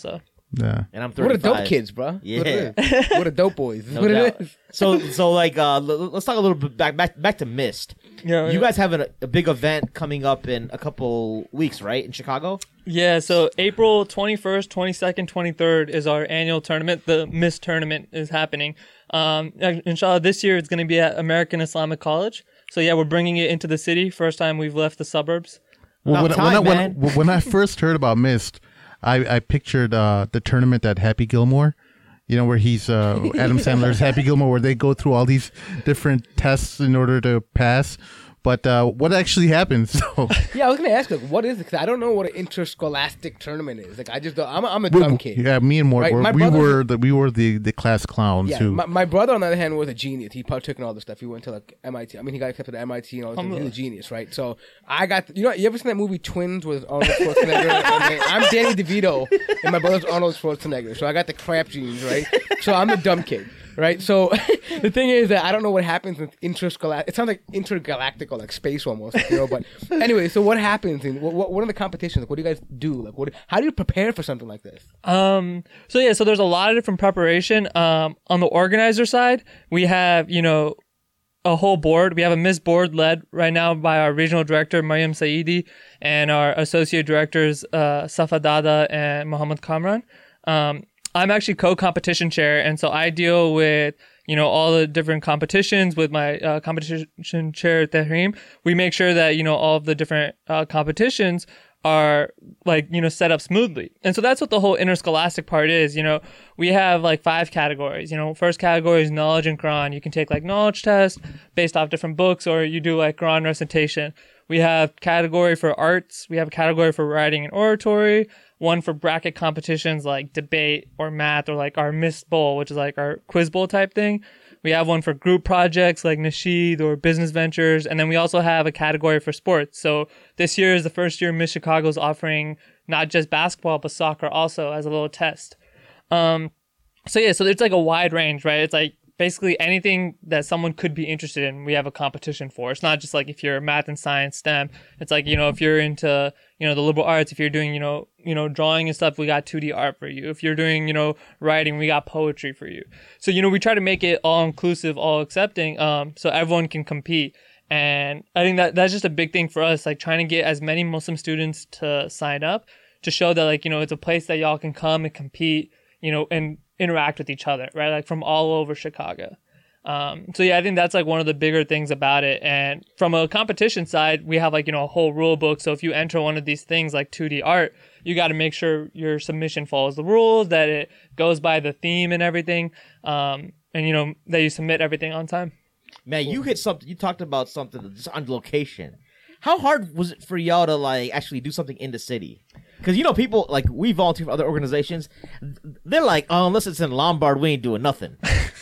Yeah. and I'm What a thirty-five. dope kids, bro. Yeah. What, it is. What a dope boys. No what doubt. it is. So, so like, uh, l- l- let's talk a little bit back, back, back to Mist. Yeah, You yeah. guys have a, a big event coming up in a couple weeks, right? In Chicago. Yeah, so April twenty-first, twenty-second, twenty-third is our annual tournament. The Mist tournament is happening. Um, inshallah, this year it's going to be at American Islamic College. So yeah, we're bringing it into the city. First time we've left the suburbs. Well, About when, when, I, time, when, man. when I first heard about Mist, I, I pictured uh, the tournament at Happy Gilmore, you know, where he's uh, Adam Sandler's Happy Gilmore, where they go through all these different tests in order to pass. But uh, what actually happens? So, Yeah, I was gonna ask like, what is it? 'Cause I don't know what an interscholastic tournament is. Like, I just don't, I'm, a, I'm a dumb kid. yeah, me and Mort, Right, were, my we brother- were the we were the, the class clowns Yeah, who. my, my brother on the other hand was a genius. He partook in all this stuff. He went to like M I T. I mean, he got accepted to M I T and all this. Stuff. He's a genius, right? So I got you know you ever seen that movie Twins with Arnold Schwarzenegger? And then I'm Danny DeVito and my brother's Arnold Schwarzenegger. So I got the crap genes, right? So I'm the dumb kid. Right, so the thing is that I don't know what happens with interscholastic. It sounds like intergalactic or like space almost, you know. But anyway, so what happens? In what, what what are the competitions? Like, what do you guys do? Like, what? How do you prepare for something like this? Um, so yeah, so there's a lot of different preparation. Um, on the organizer side, we have, you know, a whole board. We have a Mist board led right now by our regional director, Mariam Saidi, and our associate directors, uh, Safa Dada and Mohammed Kamran. Um, I'm actually co-competition chair, and so I deal with, you know, all the different competitions with my uh, competition chair, Tahrim. We make sure that, you know, all of the different uh, competitions are like, you know, set up smoothly. And so that's what the whole interscholastic part is. You know, we have like five categories. You know, first category is knowledge and Quran. You can take like knowledge tests based off different books, or you do like Quran recitation. We have category for arts. We have a category for writing and oratory. One for bracket competitions like debate or math, or like our Mist Bowl, which is like our quiz bowl type thing. We have one for group projects like Nasheed or business ventures. And then we also have a category for sports. So this year is the first year Miss Chicago is offering not just basketball, but soccer also as a little test. Um, so yeah, so it's like a wide range, right? It's like basically anything that someone could be interested in, we have a competition for. It's not just like if you're math and science, STEM. It's like, you know, if you're into, you know, the liberal arts, if you're doing, you know, you know, drawing and stuff, we got two D art for you. If you're doing, you know, writing, we got poetry for you. So, you know, we try to make it all inclusive, all accepting, um, so everyone can compete. And I think that that's just a big thing for us, like trying to get as many Muslim students to sign up to show that, like, you know, it's a place that y'all can come and compete, you know, and interact with each other, right? Like from all over Chicago. Um, so yeah, I think that's like one of the bigger things about it. And from a competition side, we have like, you know, a whole rule book. So if you enter one of these things like two D art, you got to make sure your submission follows the rules, that it goes by the theme and everything. Um, and you know, that you submit everything on time. Man, you hit something. You talked about something just on location. How hard was it for y'all to like actually do something in the city? Because you know, people like we volunteer for other organizations. They're like, oh, unless it's in Lombard, we ain't doing nothing.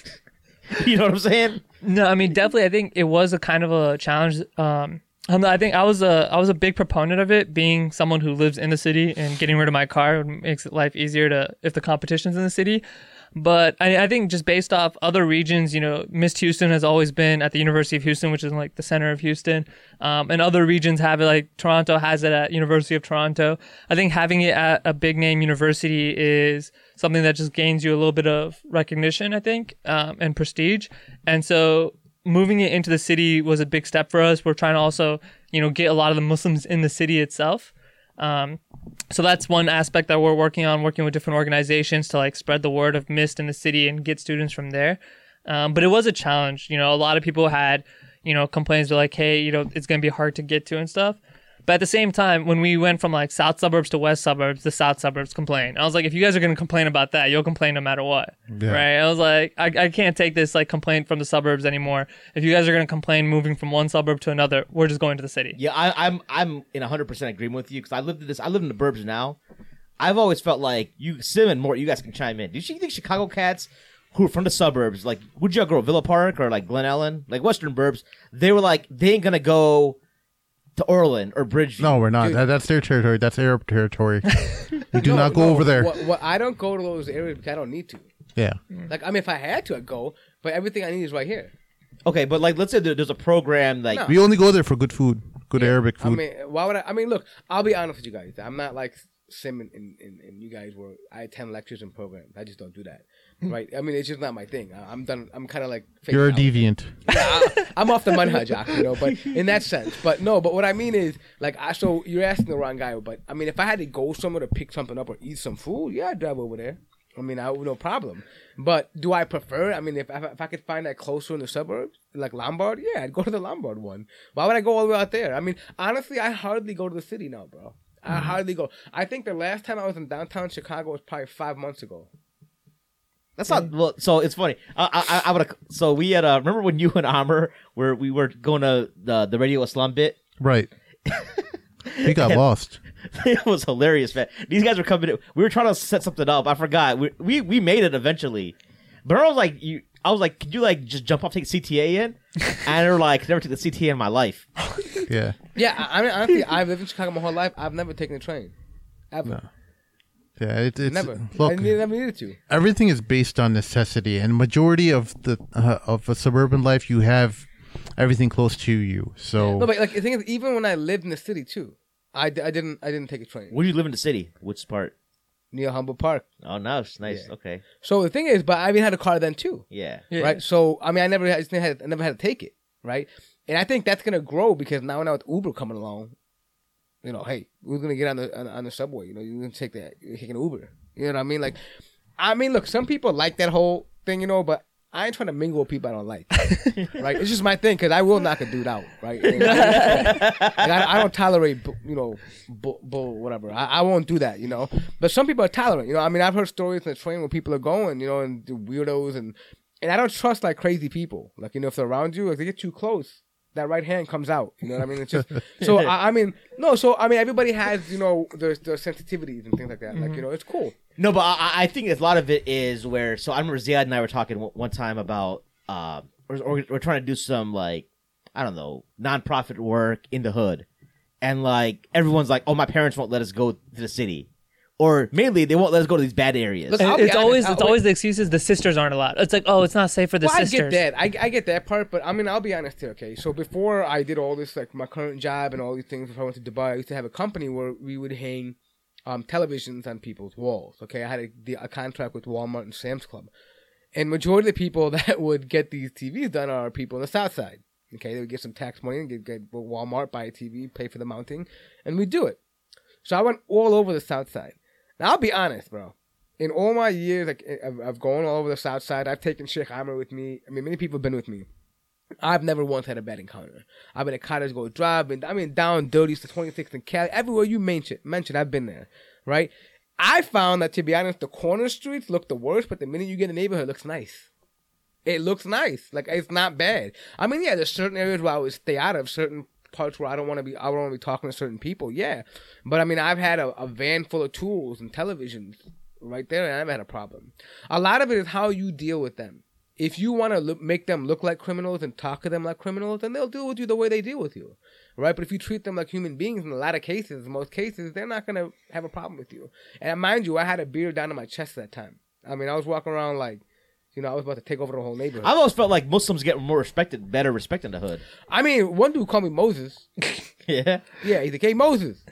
You know what I'm saying? No, I mean, definitely, I think it was a kind of a challenge. Um, um, I think I was a I was a big proponent of it, being someone who lives in the city, and getting rid of my car makes life easier to if the competition's in the city. But I, I think just based off other regions, you know, Mist Houston has always been at the University of Houston, which is like the center of Houston. Um, and other regions have it, like Toronto has it at University of Toronto. I think having it at a big name university is something that just gains you a little bit of recognition, I think, um, and prestige. And so moving it into the city was a big step for us. We're trying to also, you know, get a lot of the Muslims in the city itself. Um, so that's one aspect that we're working on, working with different organizations to like spread the word of Mist in the city and get students from there. Um, but it was a challenge. You know, a lot of people had, you know, complaints. They're like, hey, you know, it's going to be hard to get to and stuff. But at the same time, when we went from like south suburbs to west suburbs, the south suburbs complained. I was like, if you guys are going to complain about that, you'll complain no matter what. Yeah. Right? I was like, I, I can't take this like complaint from the suburbs anymore. If you guys are going to complain moving from one suburb to another, we're just going to the city. Yeah, I, I'm I'm in one hundred percent agreement with you because I lived in this. I live in the burbs now. I've always felt like you, Sim and Mort, you guys can chime in. Do you think Chicago cats who are from the suburbs, like, would you grow Villa Park or like Glen Ellen, like Western burbs? They were like, they ain't gonna go to Orland or Bridgeview. No, we're not. Dude. That, that's their territory. That's Arab territory. We do No, not go no, over there. What, what, I don't go to those areas because I don't need to. Yeah. Like, I mean, if I had to, I'd go. But everything I need is right here. Okay, but like, let's say there- there's a program like No. We only go there for good food, good Arabic I food. mean, why would I? I mean, look, I'll be honest with you guys. I'm not like sim and, and, and, and you guys were I attend lectures and programs. I just don't do that, right? I mean, it's just not my thing. I, I'm done. I'm kind of like You're a out. deviant. Yeah, I, I'm off the manhaj, Jock, you know. But in that sense, but no. But what I mean is, like, I so you're asking the wrong guy. But I mean, if I had to go somewhere to pick something up or eat some food, yeah, I'd drive over there. I mean, I no problem. But do I prefer? I mean, if I, if I could find that closer in the suburbs, like Lombard, yeah, I'd go to the Lombard one. Why would I go all the way out there? I mean, honestly, I hardly go to the city now, bro. I mm-hmm. hardly go. I think the last time I was in downtown Chicago was probably five months ago. That's not well. So it's funny. I I, I would. So we had. Uh, remember when you and Amr were we were going to the the Radio Islam bit? Right. We got lost. It was hilarious, man. These guys were coming in. We were trying to set something up. I forgot. We we, we made it eventually. But I was like, you. I was like, could you like just jump off, take the C T A in? And they were like, never took the C T A in my life. Yeah. Yeah. I, I mean, honestly, I've lived in Chicago my whole life. I've never taken a train, ever. No. Yeah, it, it's never. Look, I never needed to. Everything is based on necessity, and majority of the uh, of a suburban life, you have everything close to you. So no, but like the thing is, even when I lived in the city too. I, I didn't I didn't take a train. Where do you live in the city? Which part? Near Humboldt Park. Oh, nice, nice. Yeah. Okay. So the thing is, but I even had a car then too. Yeah. Yeah. Right. So I mean, I never had, I just had I never had to take it. Right. And I think that's gonna grow because now now with Uber coming along, you know, hey, we're gonna get on the on, on the subway. You know, you're gonna take that. You're taking Uber. You know what I mean? Like, I mean, look, some people like that whole thing, you know, but I ain't trying to mingle with people I don't like, right? It's just my thing because I will knock a dude out, right? And I, and I, I don't tolerate, you know, bull, bull whatever. I, I won't do that, you know. But some people are tolerant, you know. I mean, I've heard stories in the train where people are going, you know, and the weirdos, and and I don't trust like crazy people. Like, you know, if they're around you, like they get too close, that right hand comes out. You know what I mean? It's just so. I, I mean, no. So I mean, everybody has, you know, their their sensitivities and things like that. Mm-hmm. Like, you know, it's cool. No, but I, I think a lot of it is where. So I remember Ziad and I were talking one time about, uh, we're, we're trying to do some like, I don't know, nonprofit work in the hood, and like everyone's like, oh, my parents won't let us go to the city, or mainly they won't let us go to these bad areas. Look, it's honest, always I'll, it's always the excuses the sisters aren't allowed. It's like, oh, it's not safe for the well, sisters. I get that. I, I get that part, but I mean, I'll be honest here, okay? So before I did all this, like my current job and all these things, before I went to Dubai, I used to have a company where we would hang um, televisions on people's walls, okay? I had a, a contract with Walmart and Sam's Club. And majority of the people that would get these T Vs done are people on the south side, okay? They would get some tax money and get, get Walmart, buy a T V, pay for the mounting, and we do it. So I went all over the south side. Now, I'll be honest, bro. In all my years, like I've, I've gone all over the south side. I've taken Sheikh Amr with me. I mean, many people have been with me. I've never once had a bad encounter. I've been at Cottage Grove Drive, and I mean, down Dirties to twenty-sixth and Cali. Everywhere you mentioned, mentioned, I've been there, right? I found that, to be honest, the corner streets look the worst, but the minute you get in the neighborhood, it looks nice. It looks nice. Like, it's not bad. I mean, yeah, there's certain areas where I would stay out of, certain parts where I don't want to be, I don't want to be talking to certain people, yeah. But I mean, I've had a, a van full of tools and televisions right there, and I've had a problem. A lot of it is how you deal with them. If you want to look, make them look like criminals and talk to them like criminals, then they'll deal with you the way they deal with you, right? But if you treat them like human beings, in a lot of cases, most cases, they're not going to have a problem with you. And mind you, I had a beard down to my chest that time. I mean, I was walking around like, you know, I was about to take over the whole neighborhood. I've always felt like Muslims get more respected, better respect in the hood. I mean, one dude called me Moses. Yeah? Yeah, he's like, hey, Moses.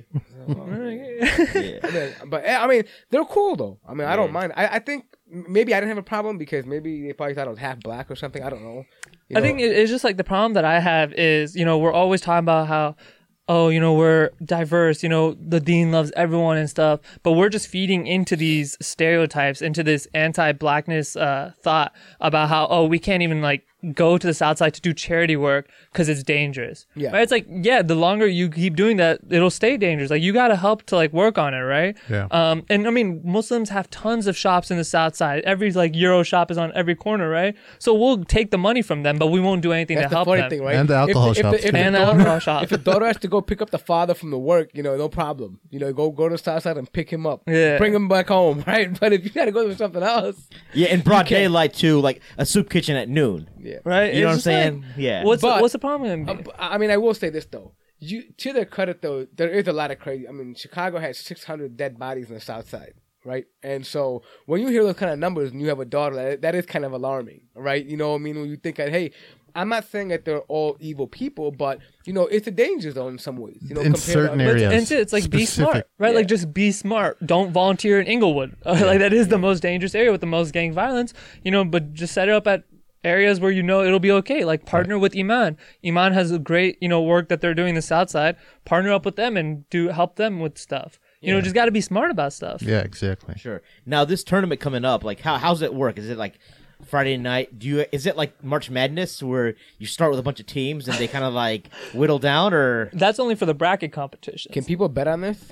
Yeah. But, I mean, they're cool, though. I mean, I don't mind. I, I think maybe I didn't have a problem because maybe they probably thought I was half black or something. I don't know. You I know? think it- it's just like the problem that I have is, you know, we're always talking about how, oh, you know, we're diverse, you know, the dean loves everyone and stuff, but we're just feeding into these stereotypes, into this anti-blackness uh, thought about how, oh, we can't even like go to the south side to do charity work because it's dangerous. Yeah. Right? It's like, yeah, the longer you keep doing that, it'll stay dangerous. Like, you got to help to like work on it, right? Yeah. Um, and I mean, Muslims have tons of shops in the south side. Every like Euro shop is on every corner, right? So we'll take the money from them, but we won't do anything That's to the help funny them. thing, right? And the alcohol if, if shops, the, if too. the And the daughter, alcohol shop. If the daughter has to go pick up the father from the work, you know, no problem. You know, go go to the south side and pick him up. Yeah. Bring him back home, right? But if you got to go to something else, Yeah, in broad can't- daylight too, like a soup kitchen at noon. yeah. Right? You know what I'm It's just like, saying? Yeah. What's But- the, what's the problem? Uh, I mean, I will say this though. You to their credit though, there is a lot of crazy. I mean, Chicago has six hundred dead bodies on the south side, right? And so when you hear those kind of numbers and you have a daughter, that, that is kind of alarming, right? You know what I mean? When you think that, hey, I'm not saying that they're all evil people, but you know, it's a danger zone in some ways. You know, In compared certain to But areas. it's, it's like be Specific. smart, right? Yeah. Like just be smart. Don't volunteer in Inglewood. Like that is the most dangerous area with the most gang violence. You know, but just set it up at areas where you know it'll be okay. Like partner with Iman. Iman has a great, you know, work that they're doing in the South Side. Partner up with them and do help them with stuff. You know, just got to be smart about stuff. Yeah, exactly. Sure. Now this tournament coming up, like how how's it work? Is it like Friday night? Do you is it like March Madness where you start with a bunch of teams and they kind of like whittle down, or That's only for the bracket competition. Can people bet on this?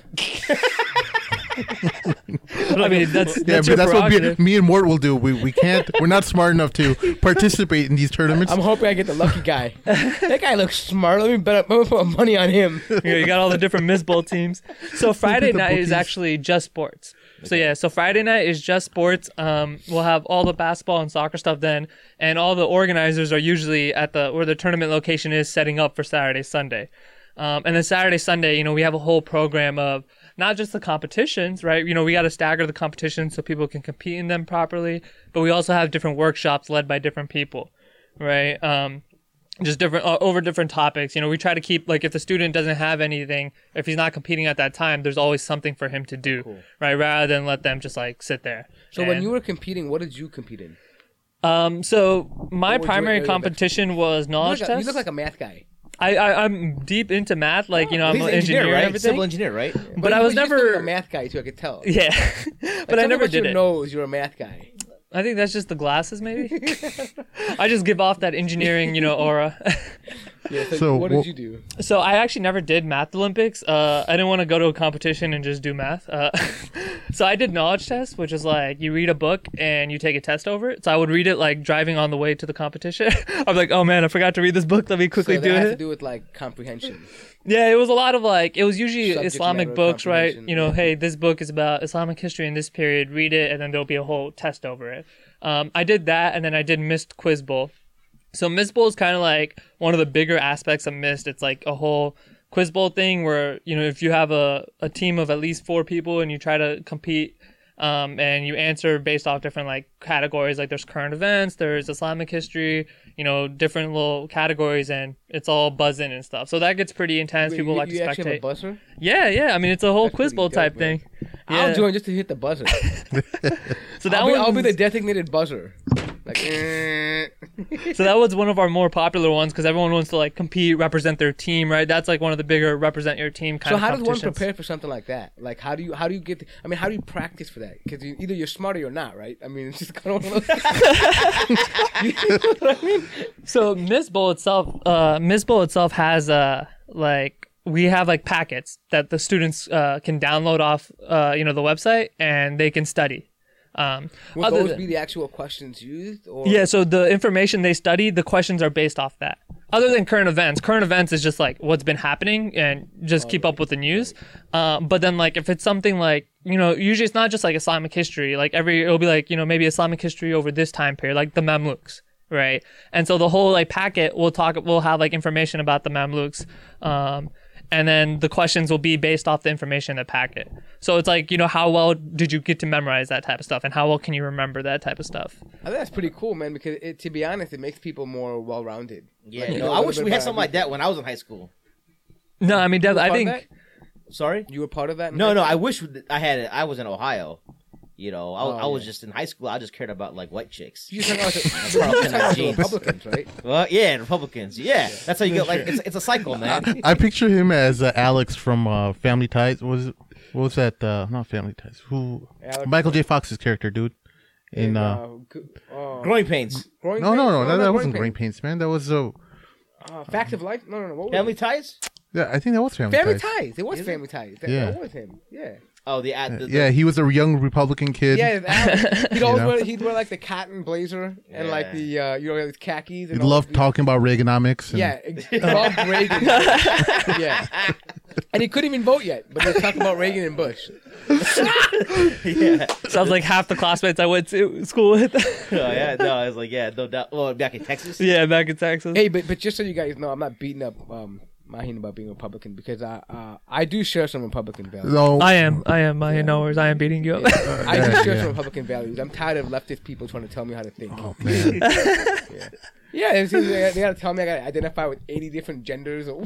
I mean, that's Yeah, that's but your that's what me, prerogative. me and Mort will do. We we can't. We're not smart enough to participate in these tournaments. I'm hoping I get the lucky guy. That guy looks smart. Let me bet. Let me put money on him. You know, you got all the different Miss Bowl teams. So Friday The night is bookies. actually just sports. So yeah, so Friday night is just sports. Um, we'll have all the basketball and soccer stuff then, and all the organizers are usually at the where the tournament location is, setting up for Saturday, Sunday. Um, and then Saturday, Sunday, you know, we have a whole program of not just the competitions, right? You know, we got to stagger the competitions so people can compete in them properly, but we also have different workshops led by different people, right? Um, just different uh, over different topics. You know, we try to keep like if the student doesn't have anything, if he's not competing at that time, there's always something for him to do, right? Rather than let them just like sit there. So when And- you were competing, what did you compete in? um, so my What was your primary area of competition was You knowledge look, like, test. you look like a math guy. I, I I'm deep into math, like you know, I'm he's an an engineer, engineer, right? and everything. Civil engineer, right? But I you- was you just look never- like a math guy too. I could tell. Yeah, Like, but I something never about did your it. nose, you're a math guy. I think that's just the glasses, maybe. I just give off that engineering, you know, aura. Yeah. So, So, what well- did you do? So I actually never did math Olympics. Uh, I didn't want to go to a competition and just do math. Uh, so I did knowledge test, which is like you read a book and you take a test over it. So I would read it like driving on the way to the competition. I'm like, oh man, I forgot to read this book. Let me quickly So that do has it. to do with like comprehension. Yeah, it was a lot of like it was usually Subject Islamic matter books, right? comprehension, You know, yeah. hey, this book is about Islamic history in this period. Read it, and then there'll be a whole test over it. Um, I did that, and then I did Mist Quiz Bowl. So Mist Bowl is kind of like one of the bigger aspects of Mist. It's like a whole quiz bowl thing where you know if you have a, a team of at least four people and you try to compete. Um, and you answer based off different like categories, like there's current events, there's Islamic history, you know, different little categories, and it's all buzzing and stuff. So that gets pretty intense. Wait, People you, like you to actually have a spectate. buzzer? Yeah, yeah. I mean, it's a whole That's quiz pretty bowl dope, type man. thing. I'll Yeah. join just to hit the buzzer. So that I'll, be, one, I'll be the designated buzzer. Like, eh. so that was one of our more popular ones because everyone wants to like compete, represent their team, right? That's like one of the bigger represent your team kind So of how does one competitions. prepare for something like that? Like, how do you how do you get? To, I mean, how do you practice for that? Because you, either you're smart or you're not, right? I mean, it's just kind of one of those. You know what I mean? So Miss Bowl itself, uh, Miss Bowl itself has uh like we have like packets that the students uh, can download off uh, you know the website and they can study. Um, Would other those than- be the actual questions used? Or Yeah, so the information they study, the questions are based off that. Other than current events, current events is just like what's been happening and just keep up with the news. Um, but then like if it's something like, you know, usually it's not just like Islamic history. Like every, it'll be like, you know, maybe Islamic history over this time period, like the Mamluks, right? And so the whole like packet will talk, we'll have like information about the Mamluks. Um, and then the questions will be based off the information in the packet. So it's like, you know, how well did you get to memorize that type of stuff and how well can you remember that type of stuff? I think that's pretty cool, man. Because it, to be honest, it makes people more well-rounded. Yeah, Like, you no, know, I a wish little we bit had about something like that when I was in high school. No, I mean, You were definitely, I part think... of that? Sorry? You were part of that? in No, high no, school? I wish I had it. I was in Ohio. You know, I, Oh, I was yeah. just in high school. I just cared about like white chicks. You just hung out with the, Carl you just hung out with the Jeans. Republicans, right? Well, yeah, Republicans. Yeah, that's how you get. Like, it's, it's a cycle, man. I picture him as uh, Alex from uh, Family Ties. What was it? What was that? Uh, not Family Ties. Who? Alex- Michael J. Fox's character, dude. In uh, uh, g- uh, Growing pains. Growing no, no, Pains? no, that, not that Growing wasn't Pains. Growing Pains, man. That was uh, Uh, Facts of Life? No, no, no. What was Family it? ties. yeah, I think that was Family, Family Ties. Ties. It was Is it? Family Ties. That, Yeah. that was him. Yeah. Oh, the, uh, the, the Yeah, he was a young Republican kid. Yeah, that, he'd always know? wear, he'd wear like the cotton blazer and like Yeah. the uh, you know his khakis. And He all loved that. talking about Reaganomics. And, Yeah, ex- loved Reagan. Yeah, and he couldn't even vote yet, but they talking about Reagan and Bush. yeah. Sounds like half the classmates I went to school with. Oh, yeah. No, I was like, yeah, no doubt. Well, back in Texas. yeah, back in Texas. Hey, but but just so you guys know, I'm not beating up um, Maheen about being a Republican because I uh, I do share some Republican values. No, I am. I am. I Yeah. no worries. I am beating you up. Yeah. I do Yeah, share yeah. some Republican values. I'm tired of leftist people trying to tell me how to think. oh man, Yeah, yeah it seems they, they gotta tell me I gotta identify with eighty different genders. Or,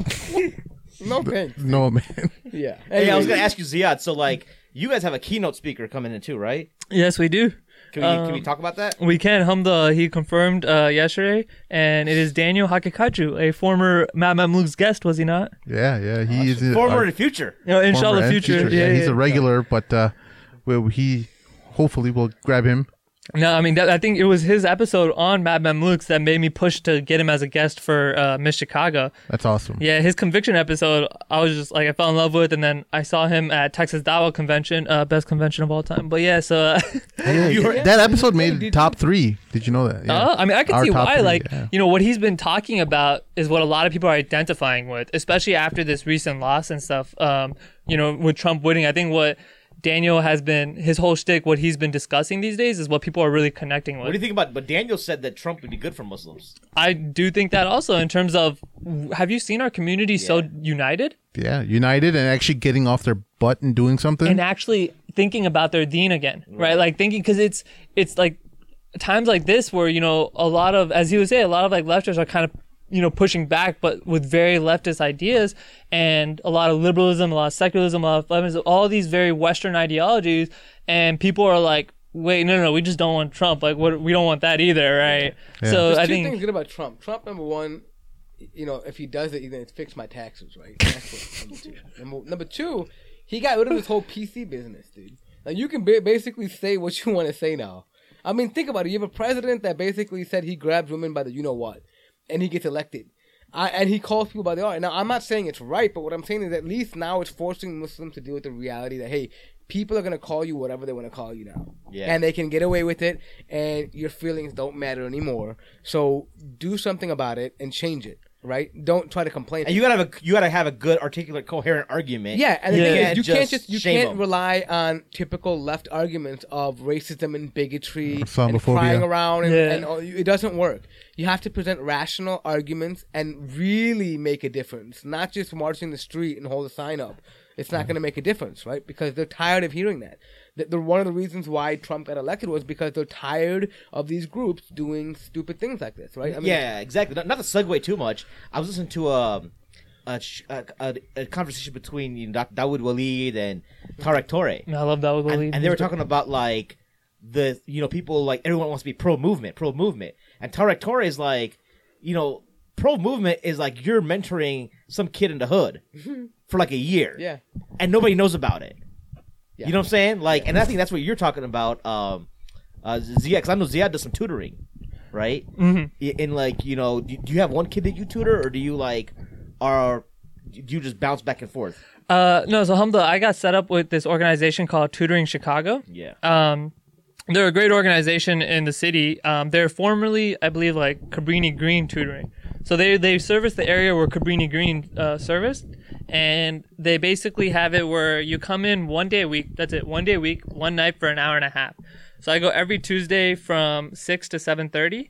no thanks. no man. Yeah. Hey, I was Anyway, gonna ask you, Ziad. So, like, you guys have a keynote speaker coming in too, right? Yes, we do. Can we can we Um, talk about that? We can. Hamda, he confirmed uh, yesterday, and it is Daniel Hakikaju, a former Mad Mamluks guest, was he not? Yeah, yeah. He is Former uh, and future. You know, former inshallah, and future. Yeah, Yeah, he's yeah. a regular, but uh, well, he hopefully will grab him. No, I mean, that, I think it was his episode on Mad Mamluks that made me push to get him as a guest for uh, Miss Chicago. That's awesome. Yeah, his conviction episode, I was just like, I fell in love with, and then I saw him at Texas Dawa convention, uh, best convention of all time. But yeah, so uh, Hey, You heard- that episode made Did top three. Did you know that? Yeah. Uh, I mean, I can Our see top why. three, Like, yeah. you know, what he's been talking about is what a lot of people are identifying with, especially after this recent loss and stuff. Um, you know, with Trump winning, I think what Daniel has been, his whole shtick, what he's been discussing these days is what people are really connecting What do you with. think about? But Daniel said that Trump would be good for Muslims. I do think that also in terms of, have you seen our community so Yeah. united Yeah, united and actually getting off their butt and doing something. and actually thinking about their deen again, right? Like thinking, because it's, it's like times like this where, you know, a lot of, as he would say, a lot of like leftists are kind of, you know, pushing back, but with very leftist ideas and a lot of liberalism, a lot of secularism, a lot of feminism, all these very Western ideologies. And people are like, wait, no, no, no, we just don't want Trump. Like, what? We don't want that either, right? Yeah. So There's I two think, things good about Trump. Trump, number one, you know, if he does it, he's gonna fix my taxes, right? That's what number two. Number, number two, he got rid of this whole P C business, dude. Like, you can ba- basically say what you want to say now. I mean, think about it. You have a president that basically said he grabs women by the you know what, and he gets elected. I, and he calls people by the art. Now, I'm not saying it's right, but what I'm saying is at least now it's forcing Muslims to deal with the reality that, hey, people are going to call you whatever they want to call you now. Yeah. And they can get away with it, and your feelings don't matter anymore. So do something about it and change it, right? Don't try to complain. And you gotta have a you gotta have a good, articulate, coherent argument. Yeah, and the Yeah. thing You is, you can't can't just just you shame can't them. rely on typical left arguments of racism and bigotry and Islamophobia. crying around, and, Yeah. and all, it doesn't work. You have to present rational arguments and really make a difference, not just march in the street and hold a sign up. It's not going to make a difference, right? Because they're tired of hearing that. The, the, one of the reasons why Trump got elected was because they're tired of these groups doing stupid things like this, right? I mean, yeah, exactly. Not, not to segue too much. I was listening to a a, sh- a, a, a conversation between you know, Doctor Dawood Walid and Tarek Torre, I love that with and, and they were talking about like the you know people like everyone wants to be pro movement, pro movement, and Tarek Torre is like, you know, pro movement is like you're mentoring some kid in the hood for like a year, Yeah. and nobody knows about it. Yeah. You know what I'm saying? Like, and I think that's what you're talking about, um, uh, Ziad, because I know Ziad does some tutoring, right? Mm-hmm. And like, you know, do, do you have one kid that you tutor, or do you like, are do you just bounce back and forth? Uh, no, so Alhamdulillah, I got set up with this organization called Tutoring Chicago. Yeah. Um, they're a great organization in the city. Um, they're formerly, I believe, like Cabrini Green Tutoring. So they they service the area where Cabrini Green uh, serviced, and they basically have it where you come in one day a week. That's it, one day a week, one night for an hour and a half. So I go every Tuesday from six to seven thirty,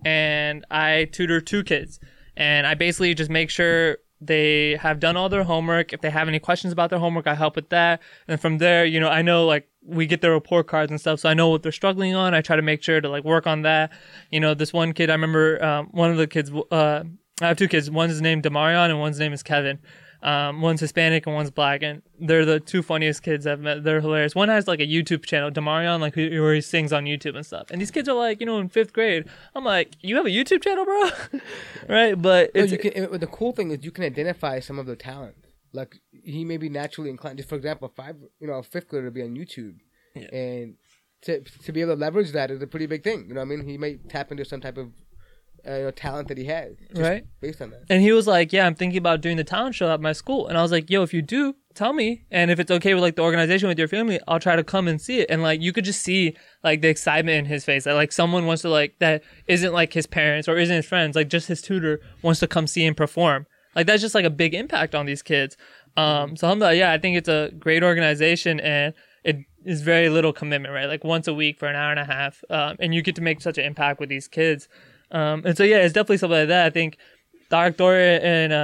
and I tutor two kids, and I basically just make sure they have done all their homework. If they have any questions about their homework, I help with that. And from there, you know, I know like we get their report cards and stuff, so I know what they're struggling on. I try to make sure to like work on that. You know, this one kid, I remember um, one of the kids, uh, I have two kids. One's named Demarion and one's name is Kevin. Um, one's Hispanic and one's black, and they're the two funniest kids I've met. They're hilarious. One has like a YouTube channel, Demarion, like who- where he sings on YouTube and stuff. And these kids are like, you know, in fifth grade. I'm like, you have a YouTube channel, bro? Right? But No, it's, you can, it- the cool thing is you can identify some of their talents. Like he may be naturally inclined. Just for example, a five, you know, a fifth grader to be on YouTube, and to to be able to leverage that is a pretty big thing. You know what I mean? He may tap into some type of uh, you know, talent that he has, just Right. based on that. And he was like, yeah, I'm thinking about doing the talent show at my school. And I was like, yo, if you do, tell me. And if it's okay with like the organization with your family, I'll try to come and see it. And like, you could just see like the excitement in his face that like someone wants to like, that isn't like his parents or isn't his friends, like just his tutor wants to come see and perform. Like that's just like a big impact on these kids. Um, so alhamdulillah, yeah, I think it's a great organization and it is very little commitment, right? Like once a week for an hour and a half. Um, and you get to make such an impact with these kids. Um, and so, yeah, it's definitely something like that. I think Tarek Torre and uh,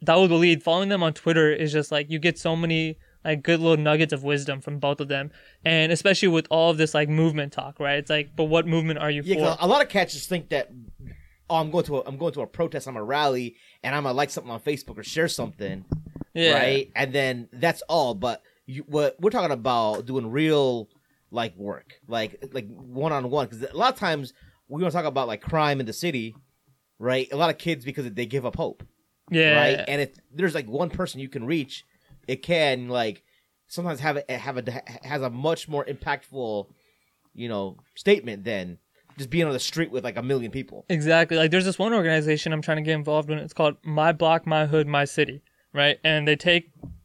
Dawood Walid, following them on Twitter is just like you get so many like good little nuggets of wisdom from both of them, and especially with all of this like movement talk, right? It's like, but what movement are you Yeah, for? 'cause a lot of cats just think that, oh, I'm going to a, I'm going to a protest, I'm a rally, and I'm gonna like something on Facebook or share something, Yeah. right? And then that's all. But you, what we're talking about doing real like work, like like one on one, because a lot of times we want to talk about like crime in the city, right? A lot of kids because they give up hope, Yeah. right? And if there's like one person you can reach, it can like sometimes have a, have a has a much more impactful, you know, statement than just being on the street with like a million people. Exactly. Like there's this one organization I'm trying to get involved in. It's called My Block, My Hood, My City, right? And they take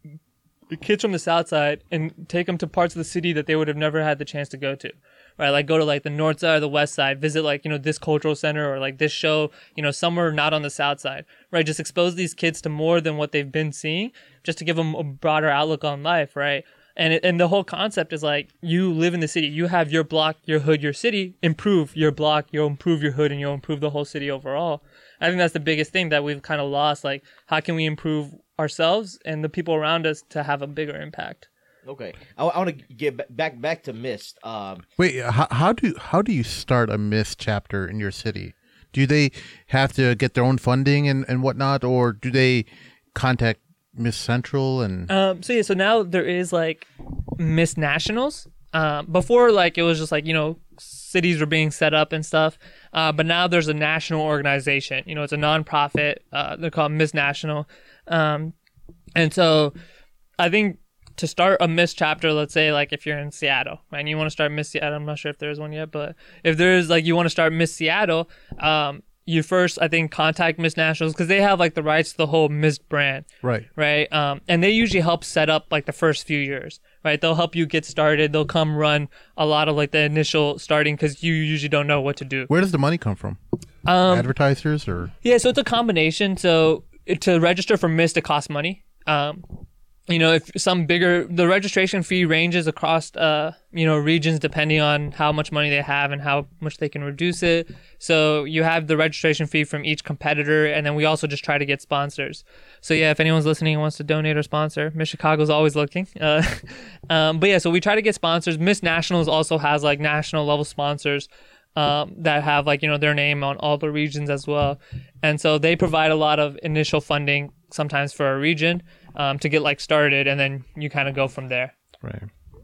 the kids from the South Side and take them to parts of the city that they would have never had the chance to go to, right? Like go to like the North Side or the West Side, visit like, you know, this cultural center or like this show, you know, somewhere not on the South Side, right? Just expose these kids to more than what they've been seeing, just to give them a broader outlook on life, right? And it, and the whole concept is like, you live in the city, you have your block, your hood, your city, improve your block, you'll improve your hood, and you'll improve the whole city overall. I think that's the biggest thing that we've kind of lost. Like, how can we improve ourselves and the people around us to have a bigger impact? Okay, I, I want to get ba- back back to Mist. Um, Wait, how, how do how do you start a Mist chapter in your city? Do they have to get their own funding and, and whatnot, or do they contact Miss Central and? Um, so yeah, so now there is like Miss Nationals. Um, before, like it was just like, you know, cities were being set up and stuff. Uh, but now there's a national organization. You know, it's a nonprofit. Uh, they're called Miss National. Um, and so I think to start a Miss chapter, let's say like if you're in Seattle, right, and you want to start Miss Seattle, I'm not sure if there's one yet, but if there's like you want to start Miss Seattle, um, you first, I think, contact Miss Nationals because they have like the rights to the whole Miss brand. Right. Right. Um, and they usually help set up like the first few years, right? They'll help you get started. They'll come run a lot of like the initial starting because you usually don't know what to do. Where does the money come from? Um, Advertisers or? Yeah, so it's a combination. So it- to register for Mist, it costs money. Um, you know, if some bigger, the registration fee ranges across, uh, you know, regions depending on how much money they have and how much they can reduce it. So you have the registration fee from each competitor, and then we also just try to get sponsors. So yeah, if anyone's listening and wants to donate or sponsor, Miss Chicago's always looking. Uh, um, but yeah, so we try to get sponsors. Miss Nationals also has like national level sponsors. Um, that have like, you know, their name on all the regions as well. And so they provide a lot of initial funding sometimes for a region um, to get like started, and then you kind of go from there. Right.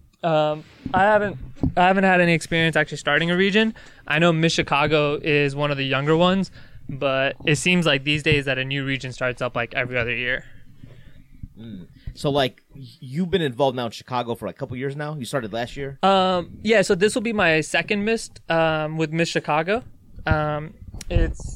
Um, I haven't I haven't had any experience actually starting a region. I know Miss Chicago is one of the younger ones, but it seems like these days that a new region starts up like every other year. so like you've been involved now in Chicago for like a couple years now. You started last year. Um, yeah, so this will be my second Mist um, with Miss Chicago. Um, it's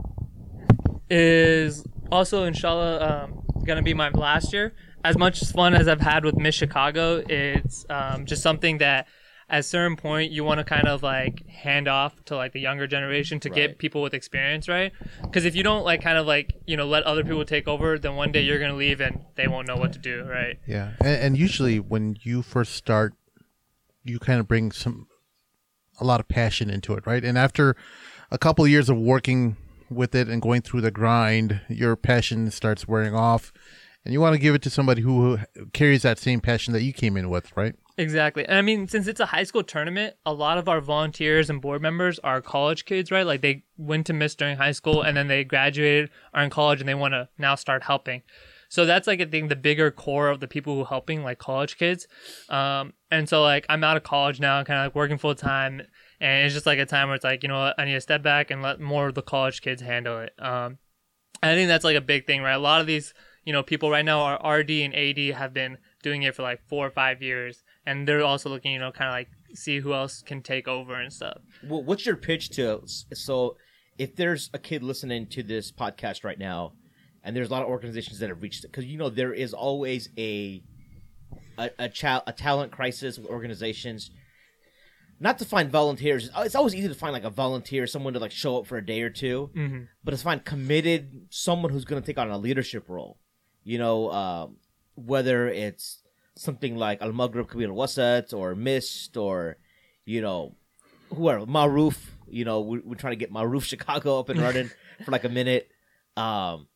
is also inshallah um, gonna be my last year. As much fun as I've had with Miss Chicago, it's um, just something that at a certain point you want to kind of like hand off to like the younger generation to Right. get people with experience, right? Because if you don't like kind of like, you know, let other people take over, then one day you're gonna leave and they won't know what to do, right? Yeah, and, and usually when you first start, you kind of bring some a lot of passion into it, right? And after a couple of years of working with it and going through the grind, your passion starts wearing off, and you want to give it to somebody who carries that same passion that you came in with, right? Exactly. And I mean, since it's a high school tournament, a lot of our volunteers and board members are college kids, right? Like they went to Miss during high school and then they graduated, are in college, and they want to now start helping. So that's like I think the bigger core of the people who are helping, like college kids. Um, and so like I'm out of college now, kind of like working full time, and it's just like a time where it's like, you know what, I need to step back and let more of the college kids handle it. Um, and I think that's like a big thing, right? A lot of these, you know, people right now are R D and A D have been doing it for like four or five years, and they're also looking, you know, kind of like see who else can take over and stuff. Well, what's your pitch to? So, if there's a kid listening to this podcast right now, and there's a lot of organizations that have reached it, because you know there is always a a a, child, a talent crisis with organizations. Not to find volunteers. It's always easy to find like a volunteer, someone to like show up for a day or two. Mm-hmm. But it's find committed someone who's going to take on a leadership role. You know, um, whether it's something like Al Maghrib Kabir Al Wasat or Mist or, you know, whoever, Maruf. You know, we, we're trying to get Maruf Chicago up and running for like a minute. Um,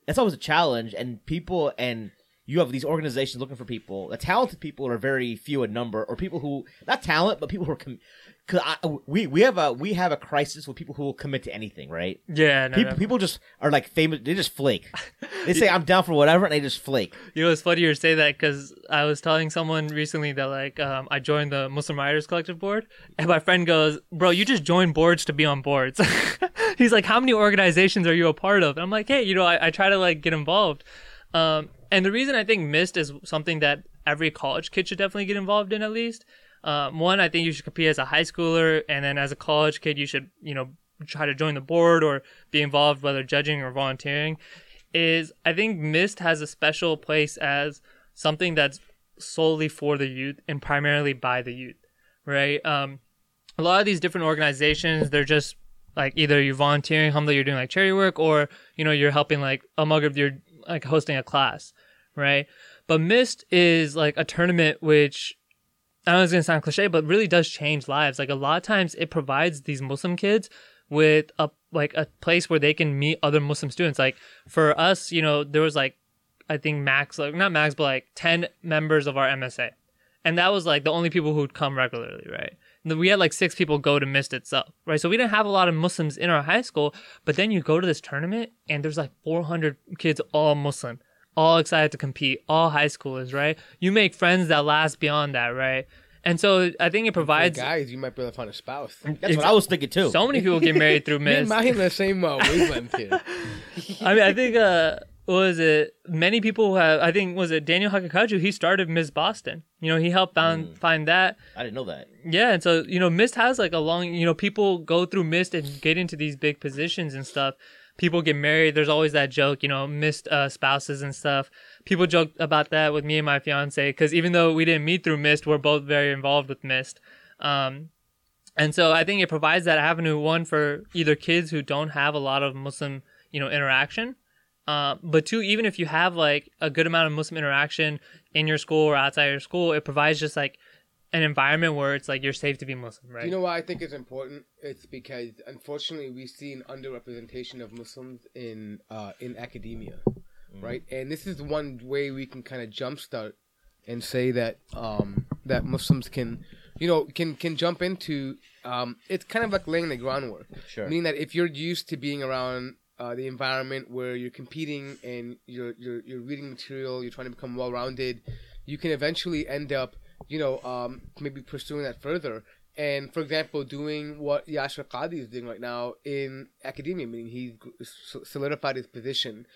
that's always a challenge, and people and you have these organizations looking for people. The talented people are very few in number, or people who not talent, but people who are. Com- Cause I, we we have a we have a crisis with people who will commit to anything, right? Yeah, no, people no. people just are like famous. They just flake. They say I'm down for whatever, and they just flake. You know, it's funny you say that because I was telling someone recently that like um, I joined the Muslim Writers Collective board, and my friend goes, "Bro, you just join boards to be on boards." He's like, "How many organizations are you a part of?" And I'm like, "Hey, you know, I, I try to like get involved." Um, and the reason I think MIST is something that every college kid should definitely get involved in at least. Um, one, I think you should compete as a high schooler, and then as a college kid, you should, you know, try to join the board or be involved, whether judging or volunteering. Is I think MIST has a special place as something that's solely for the youth and primarily by the youth, right? Um, a lot of these different organizations, they're just like either you're volunteering, Alhamdulillah, you're doing like charity work, or you know, you're helping like a Maghrib, you're like hosting a class, right? But MIST is like a tournament which, I know it's going to sound cliche, but really does change lives. Like a lot of times it provides these Muslim kids with a like a place where they can meet other Muslim students. Like for us, you know, there was like, I think max, like not max, but like ten members of our M S A. And that was like the only people who would come regularly, right? And then we had like six people go to MIST itself, right? So we didn't have a lot of Muslims in our high school, but then you go to this tournament and there's like four hundred kids, all Muslim, all excited to compete, all high schoolers, right? You make friends that last beyond that, right? And so I think it provides... For guys, you might be able to find a spouse. That's what I was thinking too. So many people get married through Me and MIST. Mahim the same uh, wavelength here. I mean, I think, uh, what was it? Many people have, I think, was it Daniel Hakakaju? He started MIST Boston. You know, he helped found, Mm. find that. I didn't know that. Yeah, and so, you know, MIST has like a long, you know, people go through MIST and get into these big positions and stuff. People get married. There's always that joke, you know, MIST uh, spouses and stuff. People joke about that with me and my fiance because even though we didn't meet through MIST, we're both very involved with MIST. Um, and so I think it provides that avenue, one, for either kids who don't have a lot of Muslim, you know, interaction. Uh, but two, even if you have like a good amount of Muslim interaction in your school or outside your school, it provides just like an environment where it's like you're safe to be Muslim, right? Do you know why I think it's important? It's because unfortunately we see an underrepresentation of Muslims in uh, in academia, mm. right? And this is one way we can kind of jumpstart and say that um, that Muslims can, you know, can can jump into. Um, it's kind of like laying the groundwork. Sure. Meaning that if you're used to being around uh, the environment where you're competing and you're you're you're reading material, you're trying to become well-rounded, you can eventually end up, you know, um, maybe pursuing that further. And, for example, doing what Yasser Qadi is doing right now in academia, meaning he solidified his position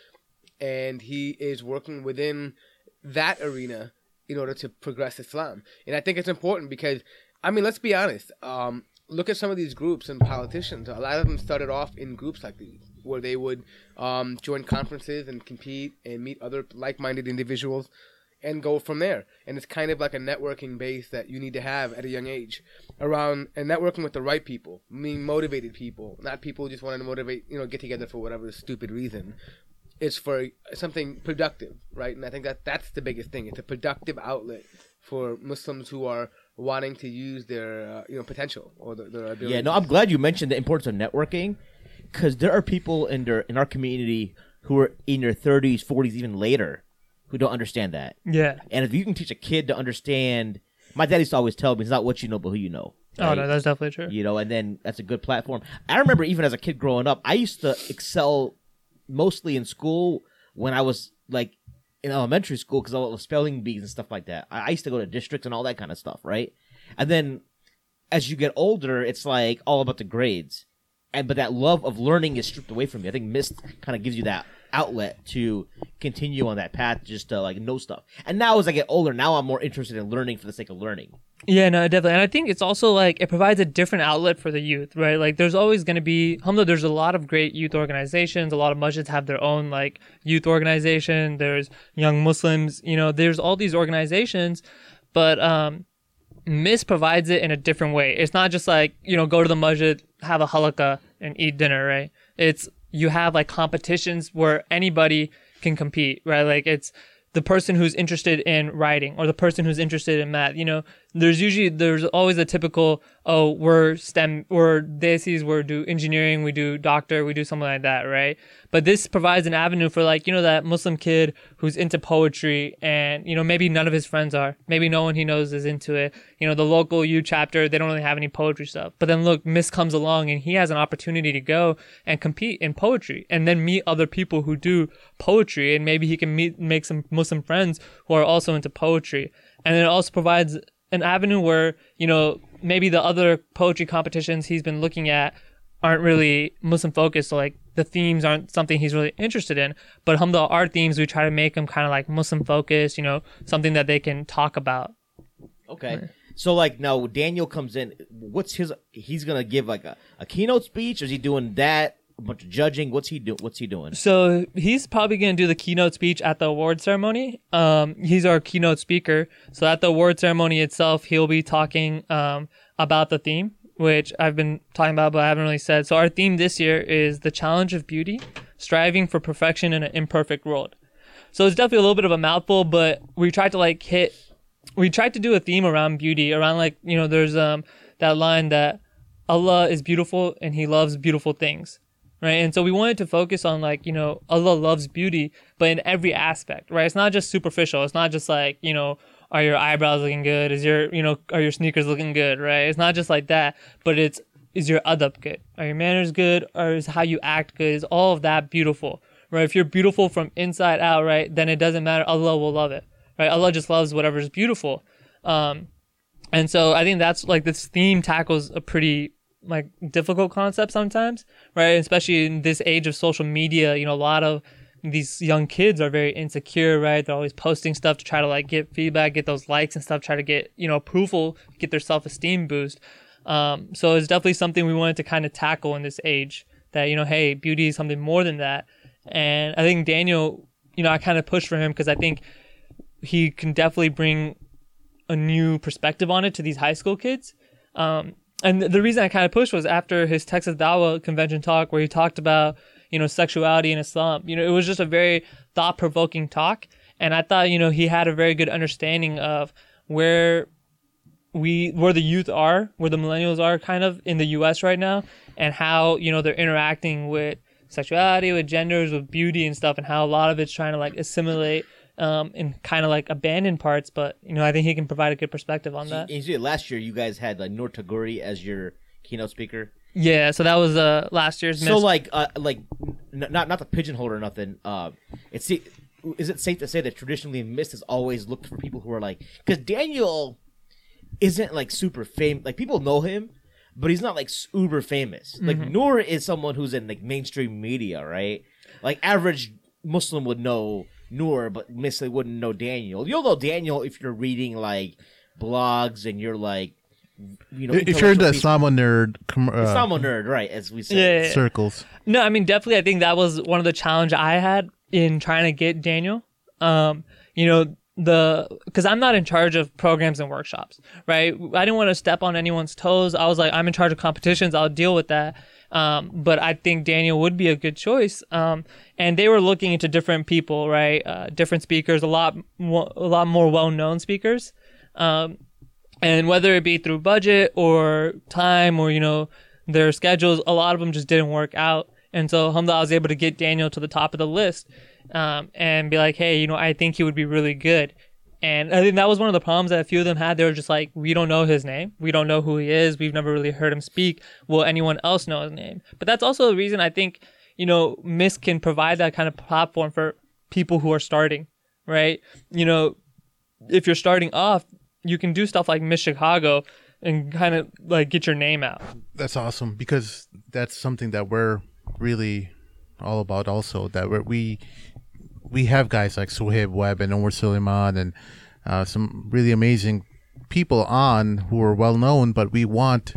and he is working within that arena in order to progress Islam. And I think it's important because, I mean, let's be honest. Um, look at some of these groups and politicians. A lot of them started off in groups like these where they would um, join conferences and compete and meet other like-minded individuals and go from there. And it's kind of like a networking base that you need to have at a young age around, and networking with the right people, meaning motivated people, not people who just want to motivate, you know, get together for whatever stupid reason. It's for something productive, right? And I think that that's the biggest thing. It's a productive outlet for Muslims who are wanting to use their, uh, you know, potential or their, their ability. Yeah, no, I'm glad you mentioned the importance of networking, because there are people in their in our community who are in their thirties, forties, even later, who don't understand that. Yeah. And if you can teach a kid to understand, my dad used to always tell me, it's not what you know, but who you know. Oh, right? no, that's definitely true. You know, and then that's a good platform. I remember even as a kid growing up, I used to excel mostly in school when I was like in elementary school because of the spelling bees and stuff like that. I used to go to districts and all that kind of stuff, right? And then as you get older, it's like all about the grades. And but that love of learning is stripped away from you. I think MIST kind of gives you that outlet to continue on that path, just to like know stuff. And now as I get older, now I'm more interested in learning for the sake of learning. Yeah, no, definitely. And I think it's also like it provides a different outlet for the youth, right? Like there's always going to be, alhamdulillah, there's a lot of great youth organizations. A lot of masjids have their own like youth organization. There's Young Muslims, you know, there's all these organizations, but um, MIST provides it in a different way. It's not just like, you know, go to the masjid, have a halaqah and eat dinner, right? It's, you have like competitions where anybody can compete, right? Like it's the person who's interested in writing or the person who's interested in math, you know, there's usually there's always a typical, oh, we're STEM, we're desis, we do engineering, we do doctor, we do something like that, right? But this provides an avenue for, like, you know, that Muslim kid who's into poetry, and, you know, maybe none of his friends are, maybe no one he knows is into it. You know, the local U chapter, they don't really have any poetry stuff. But then look, Miss comes along and he has an opportunity to go and compete in poetry, and then meet other people who do poetry, and maybe he can meet make some Muslim friends who are also into poetry. And it also provides an avenue where, you know, maybe the other poetry competitions he's been looking at aren't really Muslim focused. So, like, the themes aren't something he's really interested in. But alhamdulillah, our themes, we try to make them kind of like Muslim focused, you know, something that they can talk about. Okay. Right. So, like, now Daniel comes in. What's his, he's going to give like a, a keynote speech? Or is he doing that? A bunch of judging? What's he do? What's he doing? So he's probably going to do the keynote speech at the award ceremony. Um, he's our keynote speaker. So at the award ceremony itself, he'll be talking um, about the theme, which I've been talking about, but I haven't really said. So our theme this year is the challenge of beauty, striving for perfection in an imperfect world. So it's definitely a little bit of a mouthful, but we tried to like hit, we tried to do a theme around beauty, around like, you know, there's um that line that Allah is beautiful and he loves beautiful things. Right. And so we wanted to focus on, like, you know, Allah loves beauty, but in every aspect, right? It's not just superficial. It's not just like, you know, are your eyebrows looking good? Is your, you know, are your sneakers looking good? Right. It's not just like that, but it's, is your adab good? Are your manners good? Or is how you act good? Is all of that beautiful? Right. If you're beautiful from inside out, right, then it doesn't matter. Allah will love it. Right. Allah just loves whatever is beautiful. Um, and so I think that's like this theme tackles a pretty like difficult concept sometimes, right? Especially in this age of social media, you know, a lot of these young kids are very insecure, right? They're always posting stuff to try to like get feedback, get those likes and stuff, try to get, you know, approval, get their self-esteem boost. Um, so it's definitely something we wanted to kind of tackle in this age, that, you know, hey, beauty is something more than that. And I think Daniel, you know, I kind of pushed for him because I think he can definitely bring a new perspective on it to these high school kids. Um, And the reason I kind of pushed was after his Texas Dawah convention talk, where he talked about, you know, sexuality in Islam. You know, it was just a very thought-provoking talk. And I thought, you know, he had a very good understanding of where we, where the youth are, where the millennials are kind of in the U S right now, and how, you know, they're interacting with sexuality, with genders, with beauty and stuff, and how a lot of it's trying to like assimilate Um, and kind of like abandon parts, but, you know, I think he can provide a good perspective on that. You see, last year you guys had like Noor Taguri as your keynote speaker. Yeah, so that was uh, last year's. So miss. like, uh, like, n- not not the pigeonhole or nothing. Uh, it's is it safe to say that traditionally Mist has always looked for people who are like, because Daniel isn't like super famous. Like, people know him, but he's not like uber famous. Like Mm-hmm. Noor is someone who's in like mainstream media, right? Like average Muslim would know Noor, but Miss wouldn't know Daniel. You'll know Daniel if you're reading like blogs and you're like, you know, If you're in the Islamo nerd, com- uh, Islamo nerd, right? As we say, Yeah, yeah, yeah. circles. No, I mean, definitely, I think that was one of the challenge I had in trying to get Daniel. Um, you know, the because I'm not in charge of programs and workshops, right? I didn't want to step on anyone's toes. I was like, I'm in charge of competitions. I'll deal with that. Um, but I think Daniel would be a good choice. Um, and they were looking into different people, right? Uh, different speakers, a lot, mo- a lot more well-known speakers. Um, and whether it be through budget or time or, you know, their schedules, a lot of them just didn't work out. And so, alhamdulillah, I was able to get Daniel to the top of the list, um, and be like, hey, you know, I think he would be really good. And I think that was one of the problems that a few of them had. They were just like, we don't know his name. We don't know who he is. We've never really heard him speak. Will anyone else know his name? But that's also the reason I think, you know, Miss can provide that kind of platform for people who are starting, right? You know, if you're starting off, you can do stuff like Miss Chicago and kind of like get your name out. That's awesome, because that's something that we're really all about also, that we're, we we have guys like Suhaib Webb and Omar Suleiman and uh, some really amazing people on who are well known, but we want,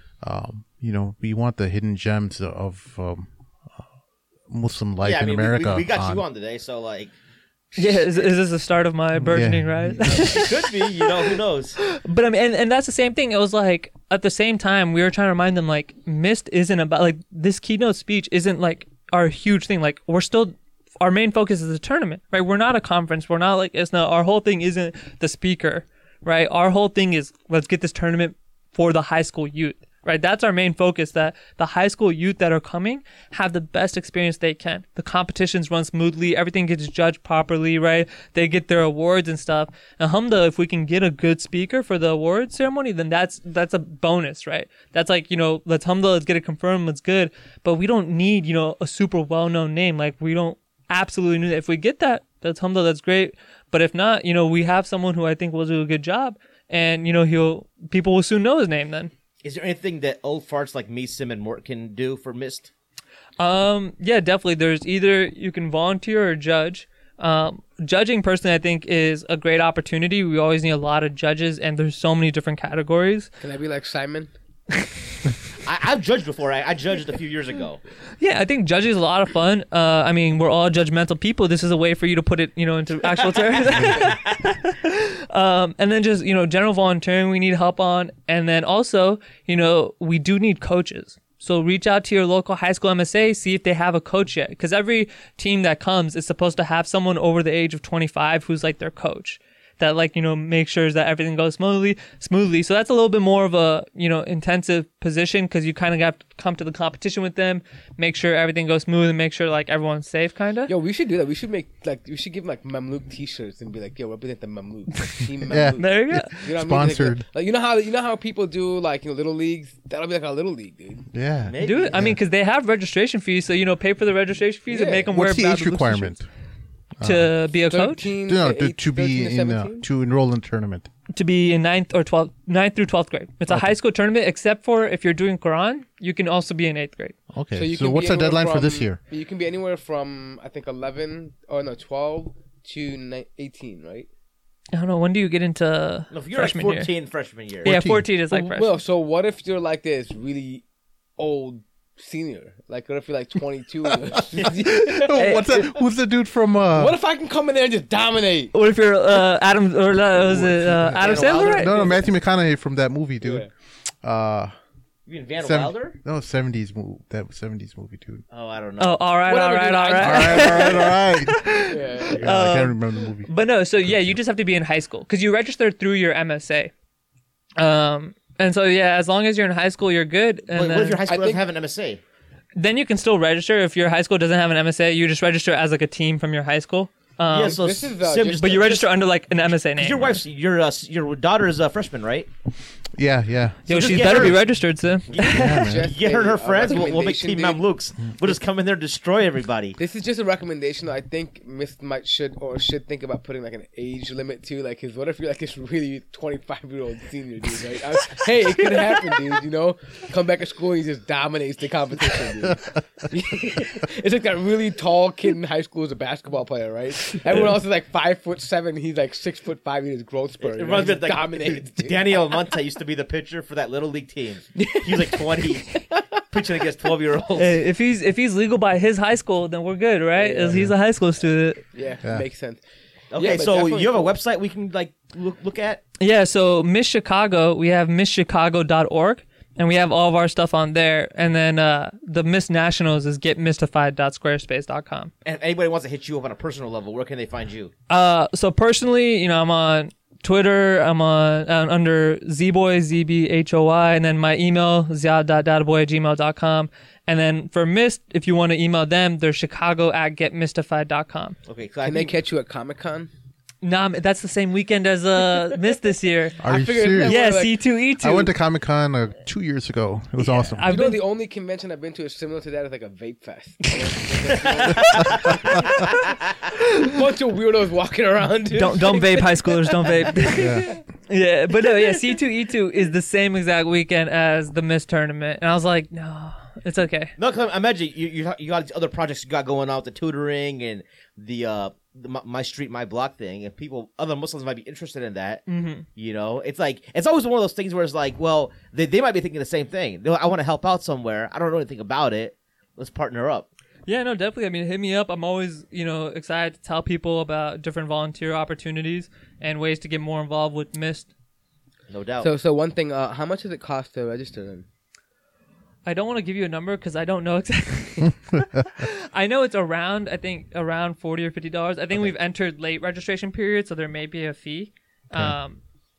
um, you know, we want the hidden gems of um, uh, Muslim life yeah, I in mean, America. We, we, we got on. you on today, so like, Yeah, is, is this the start of my burgeoning Yeah. rise? it could be. You know, who knows? But I mean, and, and that's the same thing. It was like, at the same time, we were trying to remind them, like, Mist isn't about, like, this keynote speech isn't, like, our huge thing. Like, we're still, our main focus is the tournament, right? We're not a conference. We're not, like, it's not, our whole thing isn't the speaker, right? Our whole thing is let's get this tournament for the high school youth, right? That's our main focus, that the high school youth that are coming have the best experience they can. The competitions run smoothly. Everything gets judged properly, right? They get their awards and stuff. Alhamdulillah, if we can get a good speaker for the award ceremony, then that's that's a bonus, right? That's like, you know, let's alhamdulillah, let's get it confirmed, let's good. But we don't need, you know, a super well-known name. Like, we don't absolutely need that. If we get that, that's alhamdulillah, that's great. But if not, you know, we have someone who I think will do a good job, and, you know, he'll people will soon know his name then. Is there anything that old farts like me, Sim, and Mort can do for Mist? Um, yeah, definitely. There's either you can volunteer or judge. Um, judging, personally, I think is a great opportunity. We always need a lot of judges, and there's so many different categories. Can I be like Simon? I, I've judged before. I, I judged a few years ago. Yeah, I think judging is a lot of fun. Uh, I mean, we're all judgmental people. This is a way for you to put it, you know, into actual terms. um, and then just, you know, general volunteering we need help on. And then also, you know, we do need coaches. So reach out to your local high school M S A, see if they have a coach yet. Because every team that comes is supposed to have someone over the age of twenty-five who's like their coach. That, like, you know, make sure that everything goes smoothly, smoothly. So that's a little bit more of a, you know, intensive position, because you kind of have to come to the competition with them, make sure everything goes smooth, and make sure, like, everyone's safe, kind of. Yo, we should do that. We should make, like, we should give them, like, Mamluk t-shirts and be like, yo, represent the Mamluk. Team Mamluk. Yeah. There you go. You know what I mean? Sponsored. Like, like, you know how you know how people do, like, you know, little leagues? That'll be like our little league, dude. Yeah. Maybe. Do it. I mean, because they have registration fees, so, you know, pay for the registration fees and Yeah. make them What's wear the age Babylon requirement? to be a coach, thirteen No, to to, eight- to be thirteen to in uh, seventeen? to enroll in the tournament. to be in ninth or twelfth, ninth through twelfth grade. It's a high school tournament, except for if you're doing Quran, you can also be in eighth grade. Okay. So, you So, can what's be the anywhere deadline for this from- year? You can be anywhere from, I think, eleven, or no, twelve to ni- eighteen, right? I don't know. When do you get into No, if you're like freshman fourteen year? freshman year. Yeah, fourteen. fourteen is like Well, freshman. well, so what if you're like this really old senior? Like, what if you're like twenty-two? Oh, what's that? Who's the dude from? Uh, What if I can come in there and just dominate? What if you're uh, Adam or uh, was it uh, Adam Van Sandler? Wilder? Right? no, no, Matthew McConaughey from that movie, dude. Uh, You mean Van seven- Wilder? No, seventies movie. That seventies movie, dude. Oh, I don't know. Oh, all right, all Whatever, right, dude, all I- right. All right, all right, all right. Yeah. Yeah, I can't remember the movie. But no, so yeah, you just have to be in high school because you register through your M S A. Um, and so yeah, as long as you're in high school, you're good. And Wait, then, what if your high school I doesn't think- have an M S A? then you can still register if your high school doesn't have an M S A. You just register as like a team from your high school. Um, yeah, so this is, uh, Sim, just- but you just- register under like an M S A name. Your wife's your uh, your daughter is a freshman, right? Yeah, yeah. Yo, just she's get better her- be registered, Sim. Just Get her and a- her a friends. We'll, we'll make recommendation, Team dude. Mamluks. We'll just come in there and destroy everybody. This is just a recommendation. I think Miss might should or should think about putting like an age limit to, like, cause what if you're like this really twenty-five year old senior dude, right? I, hey, it could happen, dude. You know, come back to school and he just dominates the competition, dude. It's like that really tall kid in high school is a basketball player, right? Everyone else is like five foot seven. He's like six foot five in his growth spurt. It you know? reminds He me just of like dominates. dude. Danny Almonte used to be the pitcher for that little league team. He was like twenty, pitching against twelve year olds. Hey, if he's if he's legal by his high school, then we're good, right? As he's a high school student. Yeah, Yeah. makes sense. Okay, Yeah, but so definitely you have a cool. website we can like look, look at? Yeah, so Miss Chicago, we have miss chicago dot org, and we have all of our stuff on there. And then uh, the Miss Nationals is get mystified dot squarespace dot com. And if anybody wants to hit you up on a personal level, where can they find you? Uh, so personally, you know, I'm on Twitter. I'm on uh, under zboy, Z B H O Y, and then my email, ziad dot databoy at gmail dot com. And then for Mist, if you want to email them, they're chicago at get mystified dot com. Okay, so I Can they think, catch you at Comic Con? Nah, that's the same weekend as uh, Mist this year. Are I you figured serious? that Yeah, like- C two E two. I went to Comic Con uh, two years ago. It was awesome. I've You know, been- the only convention I've been to is similar to that is like a vape fest. Bunch of weirdos walking around. Dude. don't don't vape, high schoolers. Don't vape. yeah. Yeah, but no, yeah, C two E two is the same exact weekend as the Mist tournament, and I was like, no, it's okay. no, cause imagine you, you you got these other projects you got going on with the tutoring and the uh the, my, my street my block thing, and people other Muslims might be interested in that. Mm-hmm. You know, it's like it's always one of those things where it's like, well, they they might be thinking the same thing. They're like, I want to help out somewhere. I don't know anything about it. Let's partner up. Yeah, no, definitely. I mean, hit me up. I'm always, you know, excited to tell people about different volunteer opportunities and ways to get more involved with Mist. No doubt. So, so one thing, uh, how much does it cost to register then? I don't want to give you a number because I don't know exactly. I know it's around, I think, around forty or fifty dollars. I think we've entered late registration period, so there may be a fee. Um,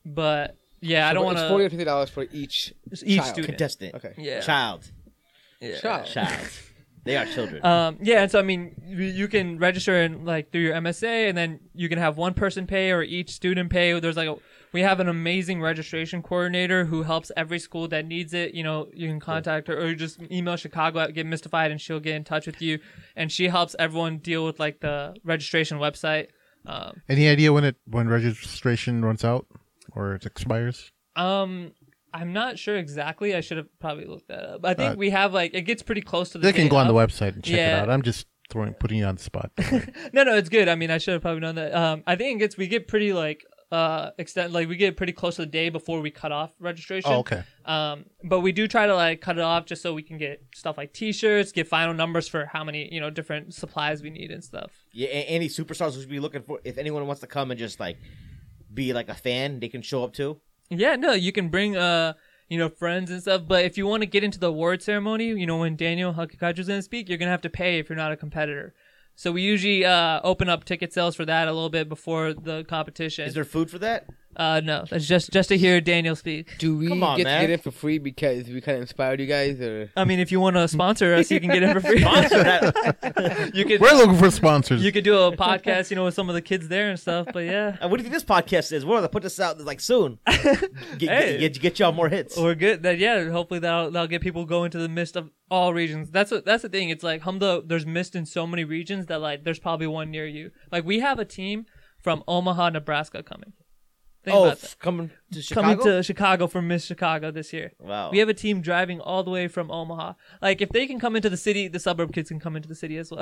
But yeah, I don't want It's forty or to. fifty dollars for each Each child. student. Contestant. Okay. Yeah. Child. Yeah. Child. Child. They are children. Um, yeah, and so I mean, you, you can register in like through your M S A, and then you can have one person pay or each student pay. There's like a, we have an amazing registration coordinator who helps every school that needs it. You know, you can contact her or you just email Chicago at Get Mystified, and she'll get in touch with you, and she helps everyone deal with like the registration website. Um, Any idea when it when registration runs out or it expires? um, I'm not sure exactly. I should have probably looked that up. I think Uh, we have like it gets pretty close to the. They can day go on the of. website and check it Yeah. out. I'm just throwing putting you on the spot. No, no, it's good. I mean, I should have probably known that. Um, I think it gets we get pretty like uh extent like we get pretty close to the day before we cut off registration. Oh, okay. Um, but we do try to like cut it off just so we can get stuff like T-shirts, get final numbers for how many you know different supplies we need and stuff. Yeah, a- any superstars we should be looking for. If anyone wants to come and just like be like a fan, they can show up too. Yeah, no, you can bring uh you know friends and stuff. But if you want to get into the award ceremony, you know when Daniel Hakikachu is going to speak, you're gonna have to pay if you're not a competitor. So we usually uh, open up ticket sales for that a little bit before the competition. Is there food for that? Uh, no, that's just just to hear Daniel speak. Do we Come on, get man. to get in for free because we kind of inspired you guys, or I mean, if you want to sponsor us, you can get in for free. Sponsor that. You could We're looking for sponsors. you could do a podcast, you know, with some of the kids there and stuff. But yeah, Uh, what do you think this podcast is? We're gonna put this out like soon. Get, Hey. get, get, get y'all more hits. we're good. That yeah, hopefully that'll that'll get people go into the midst of all regions. That's what that's the thing. It's like Humda, there's mist in so many regions that like there's probably one near you. Like we have a team from Omaha, Nebraska coming. Think oh, about that. f- coming to Chicago. Coming to Chicago for Miss Chicago this year. Wow. We have a team driving all the way from Omaha. Like if they can come into the city, the suburb kids can come into the city as well.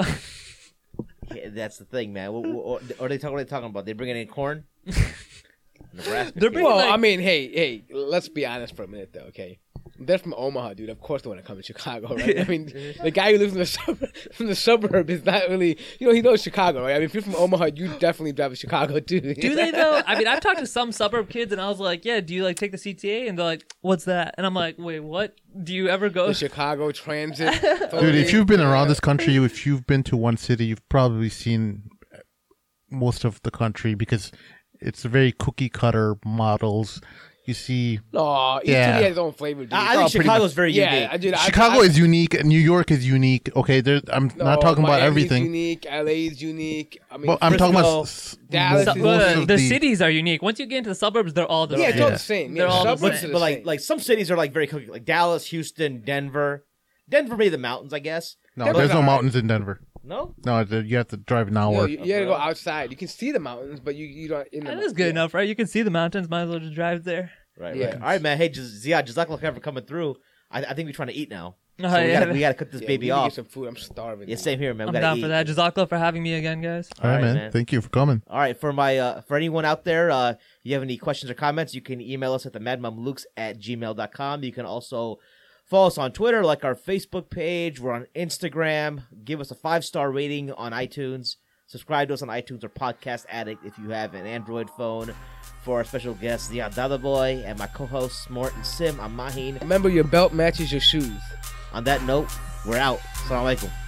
Yeah, that's the thing, man. What, what, what are they talking? What are they talking about? They bringing in corn. Nebraska. They're kid. bringing- well, like- I mean, hey, hey, let's be honest for a minute, though. Okay, they're from Omaha, dude. Of course, they want to come to Chicago, right? I mean, the guy who lives in the suburb, from the suburb is not really, you know, he knows Chicago, right? I mean, if you're from Omaha, you definitely drive to Chicago too. Do they though? I mean, I've talked to some suburb kids, and I was like, "Yeah, do you like take the C T A?" And they're like, "What's that?" And I'm like, "Wait, what? Do you ever go?" The Chicago Transit. Dude, if you've been around this country, if you've been to one city, you've probably seen most of the country because it's very cookie cutter models. You see, no, each Yeah. city has its own flavor. Dude. I, I It's think all pretty Chicago's much- very yeah, unique. I, dude, I- Chicago I- is unique, New York is unique. Okay, there, I'm no, not talking about Miami's everything, Unique, L A is unique. I mean, but I'm talking Frisco, about s- Dallas most is- Uh, of the, cities are unique. Once you get into the suburbs, they're all the yeah, it's all Yeah. the same. They're Yeah, all the suburbs same. are but the like same. like some cities are like very cookie, like Dallas, Houston, Denver. Denver maybe the mountains, I guess. No, Denver's there's no alright. mountains in Denver. No, No, there- you have to drive an You, know, hour. you, you gotta go outside. You can see the mountains, but you you don't. In the That is good yeah. enough, right? You can see the mountains. Might as well just drive there. right, Yeah. right. All right, man. Hey, just, Ziad, Jazakallah for coming through. I, I think we're trying to eat now. So Oh, we, yeah. gotta, we gotta cut this Yeah, baby we need to off. Get some food. I'm starving. Yeah, now. same here, man. We I'm gotta down eat. for that. Jazakallah for having me again, guys. All right, All right, man. man. Thank you for coming. All right, for my uh, for anyone out there, uh, if you have any questions or comments, you can email us at the madmamlukes at gmail dot com. You can also follow us on Twitter, like our Facebook page. We're on Instagram. Give us a five-star rating on iTunes. Subscribe to us on iTunes or Podcast Addict if you have an Android phone. For our special guest, Ziad Dadaboy, and my co-hosts, Mort and Sim, I'm Maheen. Remember, your belt matches your shoes. On that note, we're out. Assalamu alaikum.